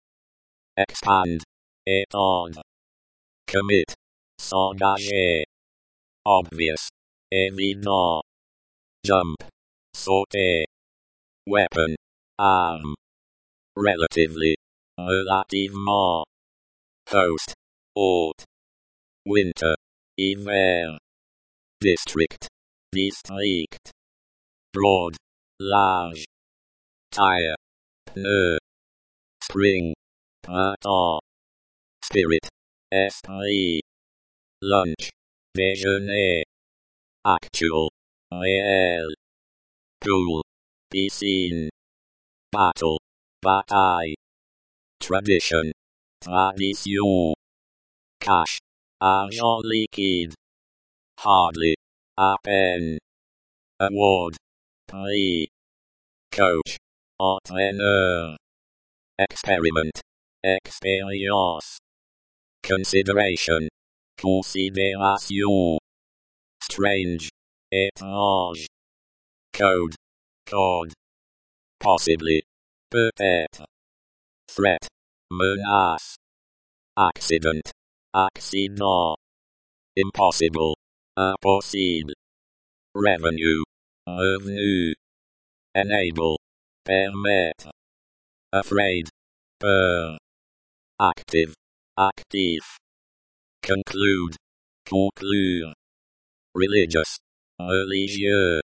expand, étendre, commit, s'engager, obvious, évident, jump, sauter, weapon, arme, relatively, relativement, host, hôte, winter, hiver, district, district, broad, large, tire, pneu, spring, printemps, spirit, esprit, lunch, déjeuner, actual, réel, pool, piscine, battle, bataille, tradition, tradition, cash, argent liquide, hardly, à peine, award, prix, coach, entraîneur, experiment, expérience, consideration, considération, strange, étrange, code, code, possibly, peut-être, threat, menace, accident, accident, impossible, impossible, revenue, revenu, enable, permettre, afraid, peur, active, actif, conclude, conclure, religious, religieux,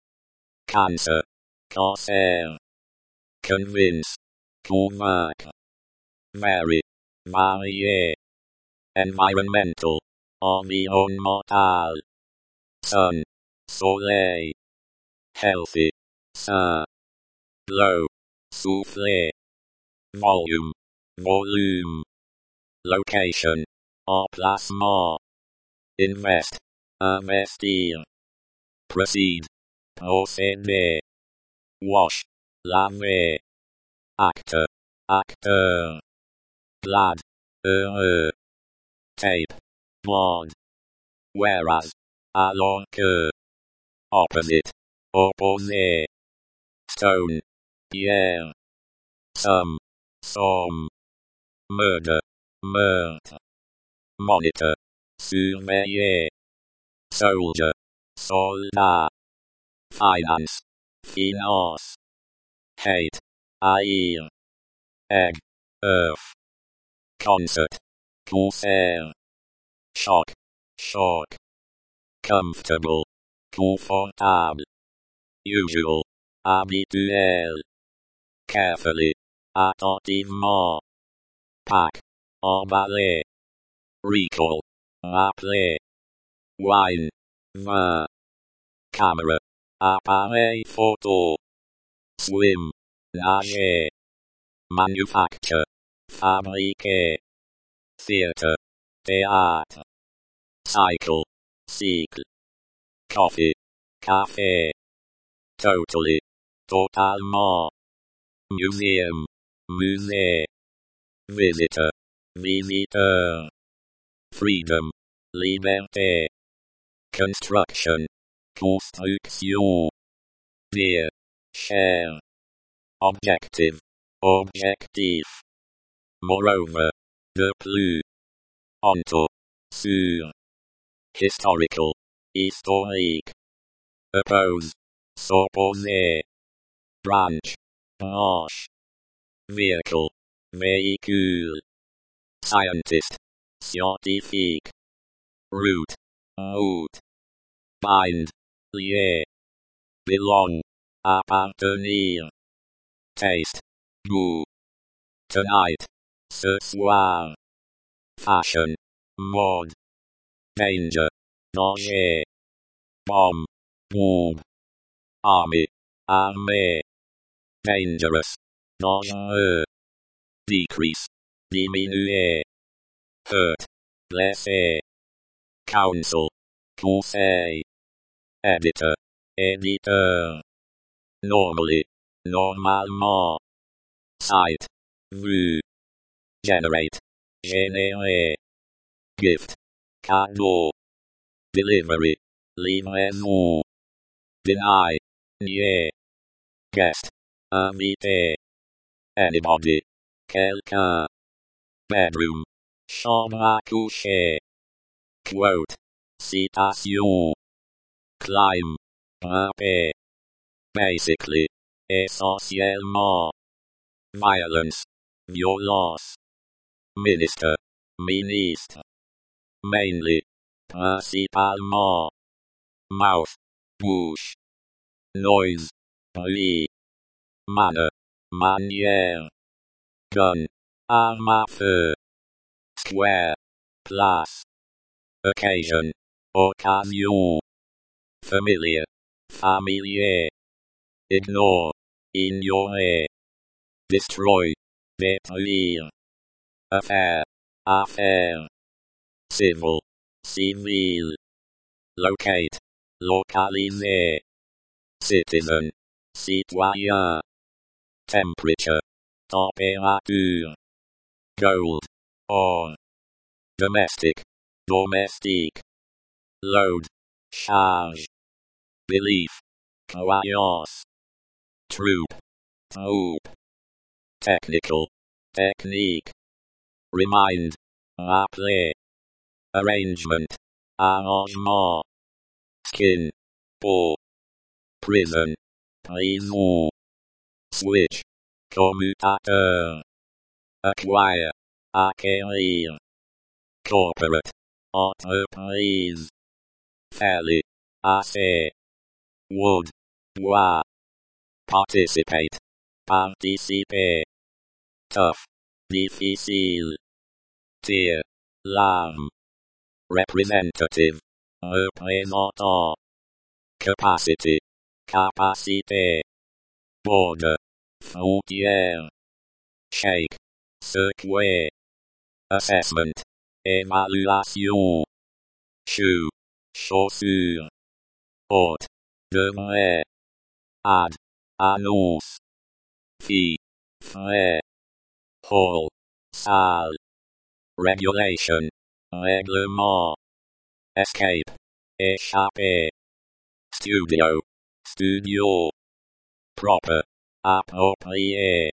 cancer, cancer, convince, convaincre, vary, varier, environmental, environnemental, sun, soleil, healthy, sain, blow, souffler, volume, volume, location, emplacement, invest, investir, proceed, procéder, wash, laver, acteur, acteur, glad, heureux, tape, blonde, whereas, alors que, opposite, opposé, stone, pierre, some, somme, murder, meurtre, monitor, surveiller, soldier, soldat, finance, finance, hate, haïr, egg, earth, concert, concert, shock, shock, comfortable, confortable, usual, habituel, carefully, attentivement, pack, emballer, recall, rappeler, wine, vin, camera, appareil photo, swim, nager, manufacture, fabriquer, theatre, théâtre, cycle, cycle, coffee, café, totally, totalement, museum, musée, visitor, visiteur, freedom, liberté, construction, construction, dear, cher, objective, objectif, moreover, de plus, onto, sur, historical, historique, oppose, s'opposer, branch, branche, vehicle, véhicule, scientist, scientifique, route, route, bind, lier, belong, appartenir, taste, goût, tonight, ce soir, fashion, mode, danger, danger, bomb, bomb, army, armée, dangerous, dangereux, decrease, diminuer, hurt, blesser, counsel, conseil, editor, éditeur, normally, normalement, sight, vue, generate, générer, gift, cadeau, delivery, livraison, deny, nier, guest, invité, anybody, quelqu'un, bedroom, chambre à coucher, quote, citation, climb, grimper, basically, essentiellement, violence, violence, minister, ministre, mainly, principalement, mouth, bouche, noise, bruit, manner, manière, gun, arme à feu, square, place, occasion, occasion, familiar, familier, ignore, ignorer, destroy, détruire, affaire, affaire, civil, civil, locate, localiser, citizen, citoyen, temperature, température, gold, or, domestic, domestique, load, charge, belief, croyance, troop, troupe, technical, technique, remind, rappeler, arrangement, arrangement, skin, peau, prison, prison, switch, commutateur, acquire, acquérir, corporate, entreprise, fairly, assez, wood, Wa. Participate. Participer. Tough. Difficile. Tier. Larme. Representative. Représentant. Capacity. Capacité. Border. Frontière. Shake. Secouer. Assessment. Évaluation. Shoe. Chaussure. Haute. Devrait. Ad. Annonce. Fee. Frais. Hall. Salle. Regulation. Règlement. Escape. Échapper. Studio. Studio. Proper. Approprié.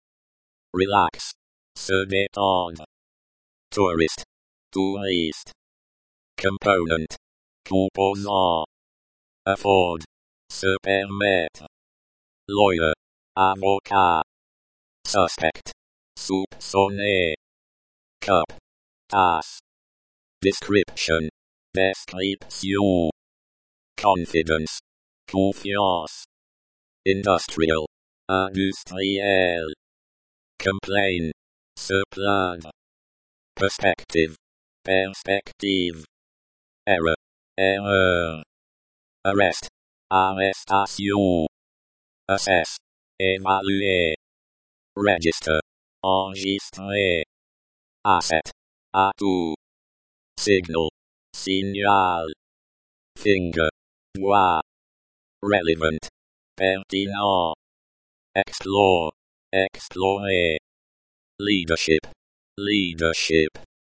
Relax. Se détendre. Tourist. Touriste. Component. Composant. Afford. Se permettre. Lawyer. Avocat. Suspect. Soupçonné. Cup. Tasse. Description. Description. Confidence. Confiance. Industrial. Industriel. Complain. Se plaindre. Perspective. Perspective. Error. Erreur. Arrest. Arrestation. Assess. Évaluer. Register. Enregistrer. Asset. Atout. Signal. Signal. Finger. Doigt. Relevant. Pertinent. Explore. Explorer. Leadership. Leadership.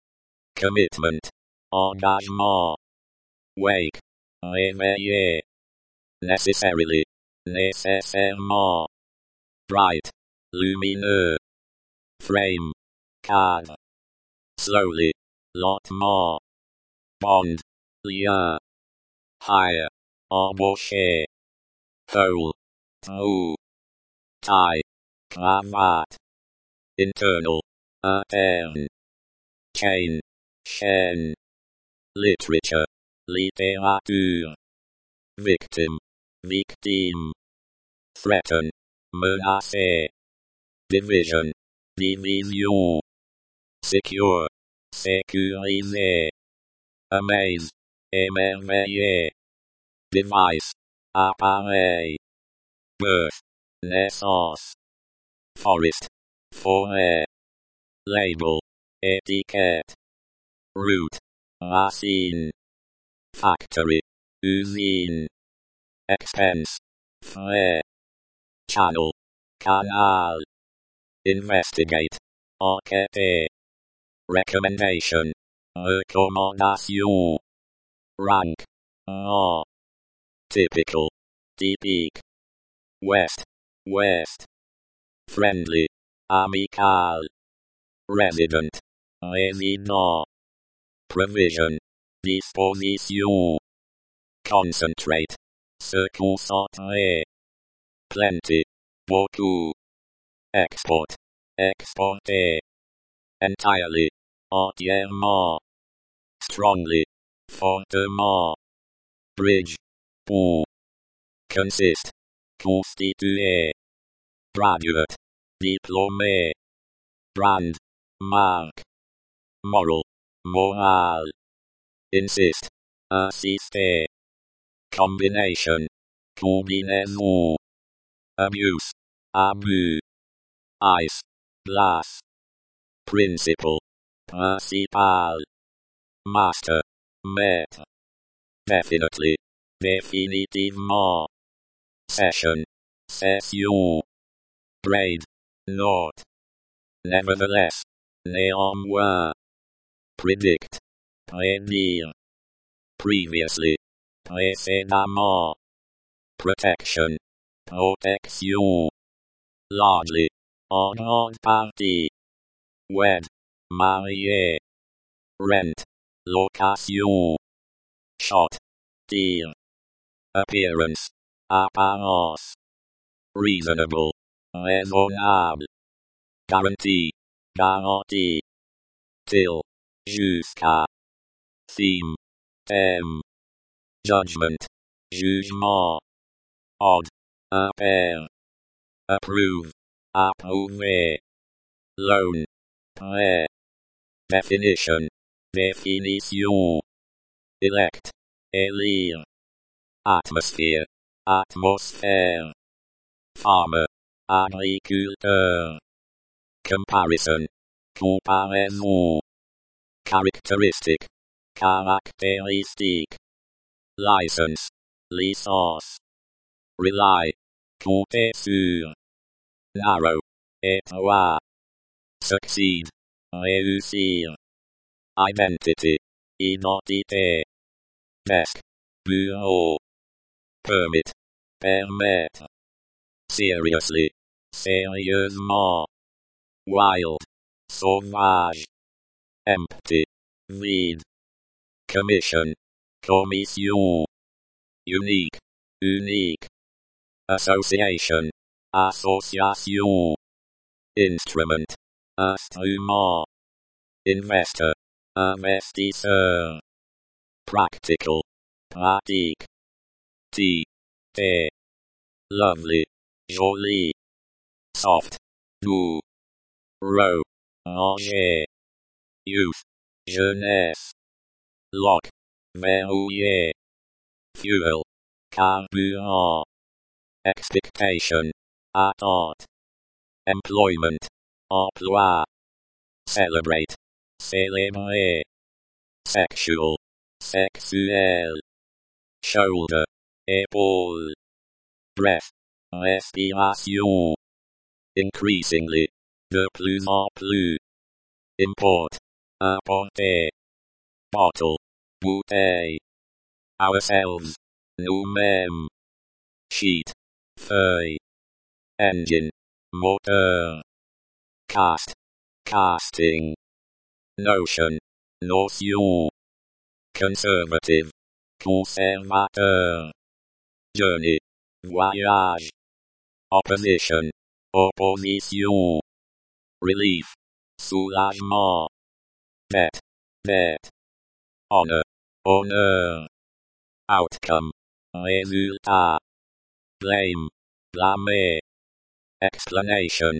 Commitment. Engagement. Wake. Réveiller. Necessarily. Nécessairement. Bright. Lumineux. Frame. Cadre. Slowly. Lentement. Bond. Lien. Hire. Embaucher. Hole. Trou. Tie. Cravate. Internal. Interne. Chain. Chaîne. Literature. Littérature. Victim. Victime. Threaten. Menacer. Division. Division. Secure. Sécuriser. Amaze. Émerveiller. Device. Appareil. Birth. Naissance. Forest. Forêt. Label. Étiquette. Root. Racine. Factory. Usine. Expense. Frais. Channel. Canal. Investigate. Enquêter. Recommendation. Recommandation. Rank. Rang. Typical. Typique. West. West. Friendly. Amical. Resident. Résident. Provision. Disposition. Concentrate. Se concentrer. Plenty. Beaucoup. Export. Exporter. Entirely. Entièrement. Strongly. Fortement. Bridge. Pont. Consist. Constituer. Graduate. Diplômé. Brand. Marque. Moral. Morale. Insist. Insister. Combination. Combinaison. Abuse. Abus. Ice. Glass. Principal. Principal. Master. Maître. Definitely. Définitivement. Session. Session. Braid. Note. Nevertheless. Néanmoins. Predict. Prédire. Previously. Précédemment. Protection. Protection. Largely. En grande partie. Wed. Marié. Rent. Location. Shot. Tir. Appearance. Apparence. Reasonable. Raisonnable. Guarantee. Garantie. Till. Jusqu'à. Theme. Thème. Judgment. Jugement. Odd. appair, approve, approuver, loan, prêt, definition, définition, elect, élire, atmosphere, atmosphère, farmer, agriculteur, comparison, comparaison, characteristic, caractéristique, license, licence, rely, compter sur, narrow, étroit, succeed, réussir, identity, identité, desk, bureau, permit, permettre, seriously, sérieusement, wild, sauvage, empty, vide, commission, commission, unique, unique, association, association, instrument, instrument, investor, investisseur, practical, pratique, tea, thé, lovely, joli, soft, doux, row, ranger, youth, jeunesse, lock, verrouillé, fuel, carburant, expectation, attente, employment, emploi, celebrate, célébrer, sexual, sexuel, shoulder, épaule, breath, respiration, increasingly, de plus en plus, import, importer, bottle, bouteille, ourselves, nous-mêmes, sheet, feuille, engine, moteur, cast, casting, notion, notion, conservative, conservateur, journey, voyage, opposition, opposition, relief, soulagement, debt, debt, honor, honneur, outcome, résultat, blame, blâmer, explanation,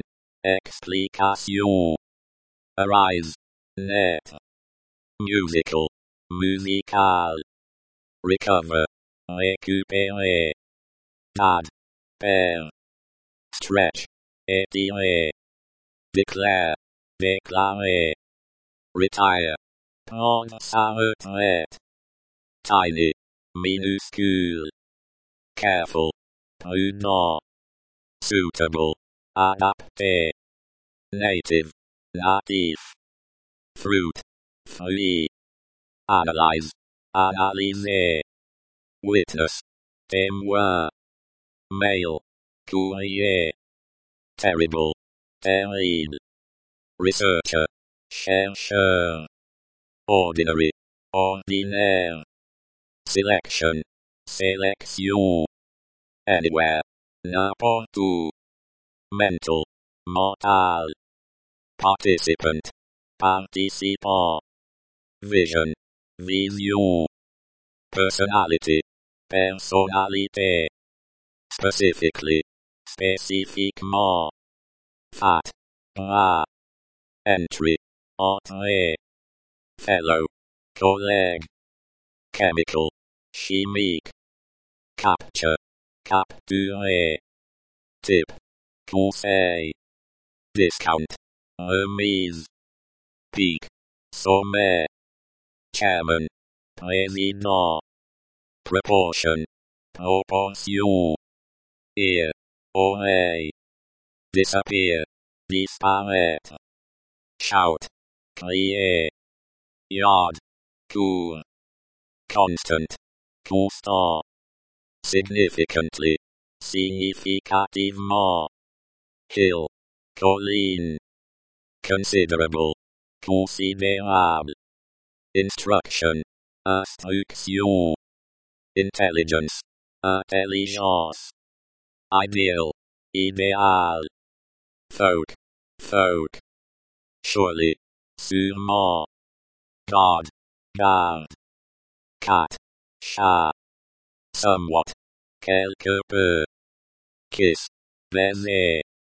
explication, arise, naître, musical, musical, recover, récupérer, dad, père, stretch, étirer, declare, déclarer, retire, prendre sa retraite, tiny, minuscule, careful, prudent, suitable, adapté, native, natif, fruit, fruit, analyze, analyser, witness, témoin, mail, courrier, terrible, terrible, researcher, chercheur, ordinary, ordinaire, selection, sélection, anywhere, n'importe où, mental, mental, participant, participant, vision, vision, personality, personnalité, specifically, spécifiquement, fat, gras, entry, entrée, fellow, collègue, chemical, chimique, capture, capturer, tip, conseil, discount, remise, peak, sommet, chairman, président, proportion, proportion, ear, oreille, disappear, disparaître, shout, crier, yard, cour, constant, constant, significantly, significativement, hill, colline, considerable, considérable, instruction, instruction, intelligence, intelligence, ideal, idéal, folk, folk, surely, sûrement, guard, garde, cat, chat, somewhat, quelque peu, kiss, baiser.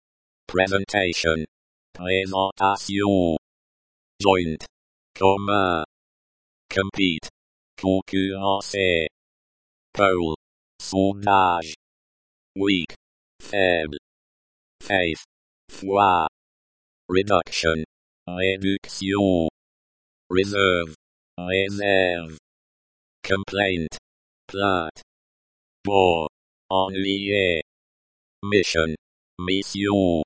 Presentation, présentation. Joint, commun. Compete, concurrencer. Pole, sondage. Weak, faible. Faith, foi. Reduction, réduction. Reserve, réserve. Complaint, plainte. Bore, ennuyer. Mission, mission.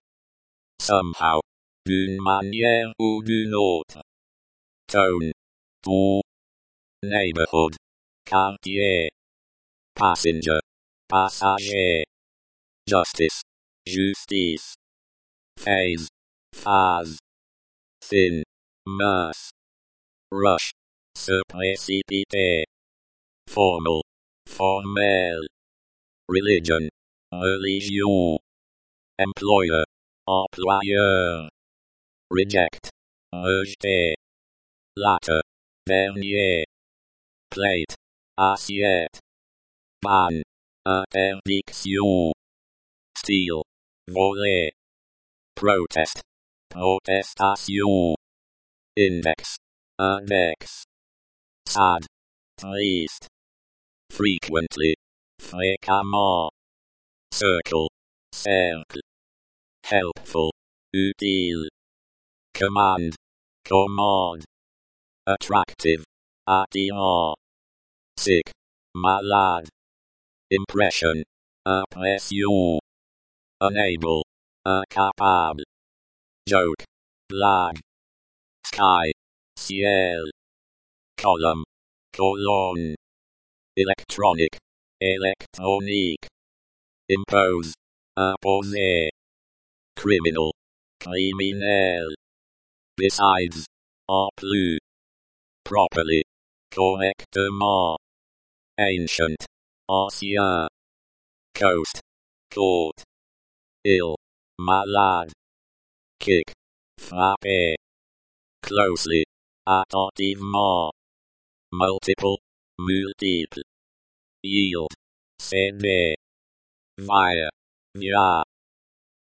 Somehow, d'une manière ou d'une autre. Tone, ton. Neighborhood, quartier. Passenger, passager. Justice, justice. Phase, phase. Thin, mince. Rush, se précipiter. Formal, formel. Religion, religion. Employer, employeur. Reject, rejeter. Latter, dernier. Plate, assiette. Ban, interdiction. Steal, voler. Protest, protestation. Index, index. Sad, triste. Frequently, fréquemment. Circle, cercle. Helpful, utile. Command, commande. Attractive, attirant. Sick, malade. Impression, impression. Unable, incapable. Joke, blague. Sky, ciel. Column, colonne. Electronic, électronique. Impose, imposer. Criminal, criminel. Besides, en plus. Properly, correctement. Ancient, ancien. Coast, côte. Ill, malade. Kick, frapper. Closely, attentivement. Multiple, multiple. Yield, céder. Via, via.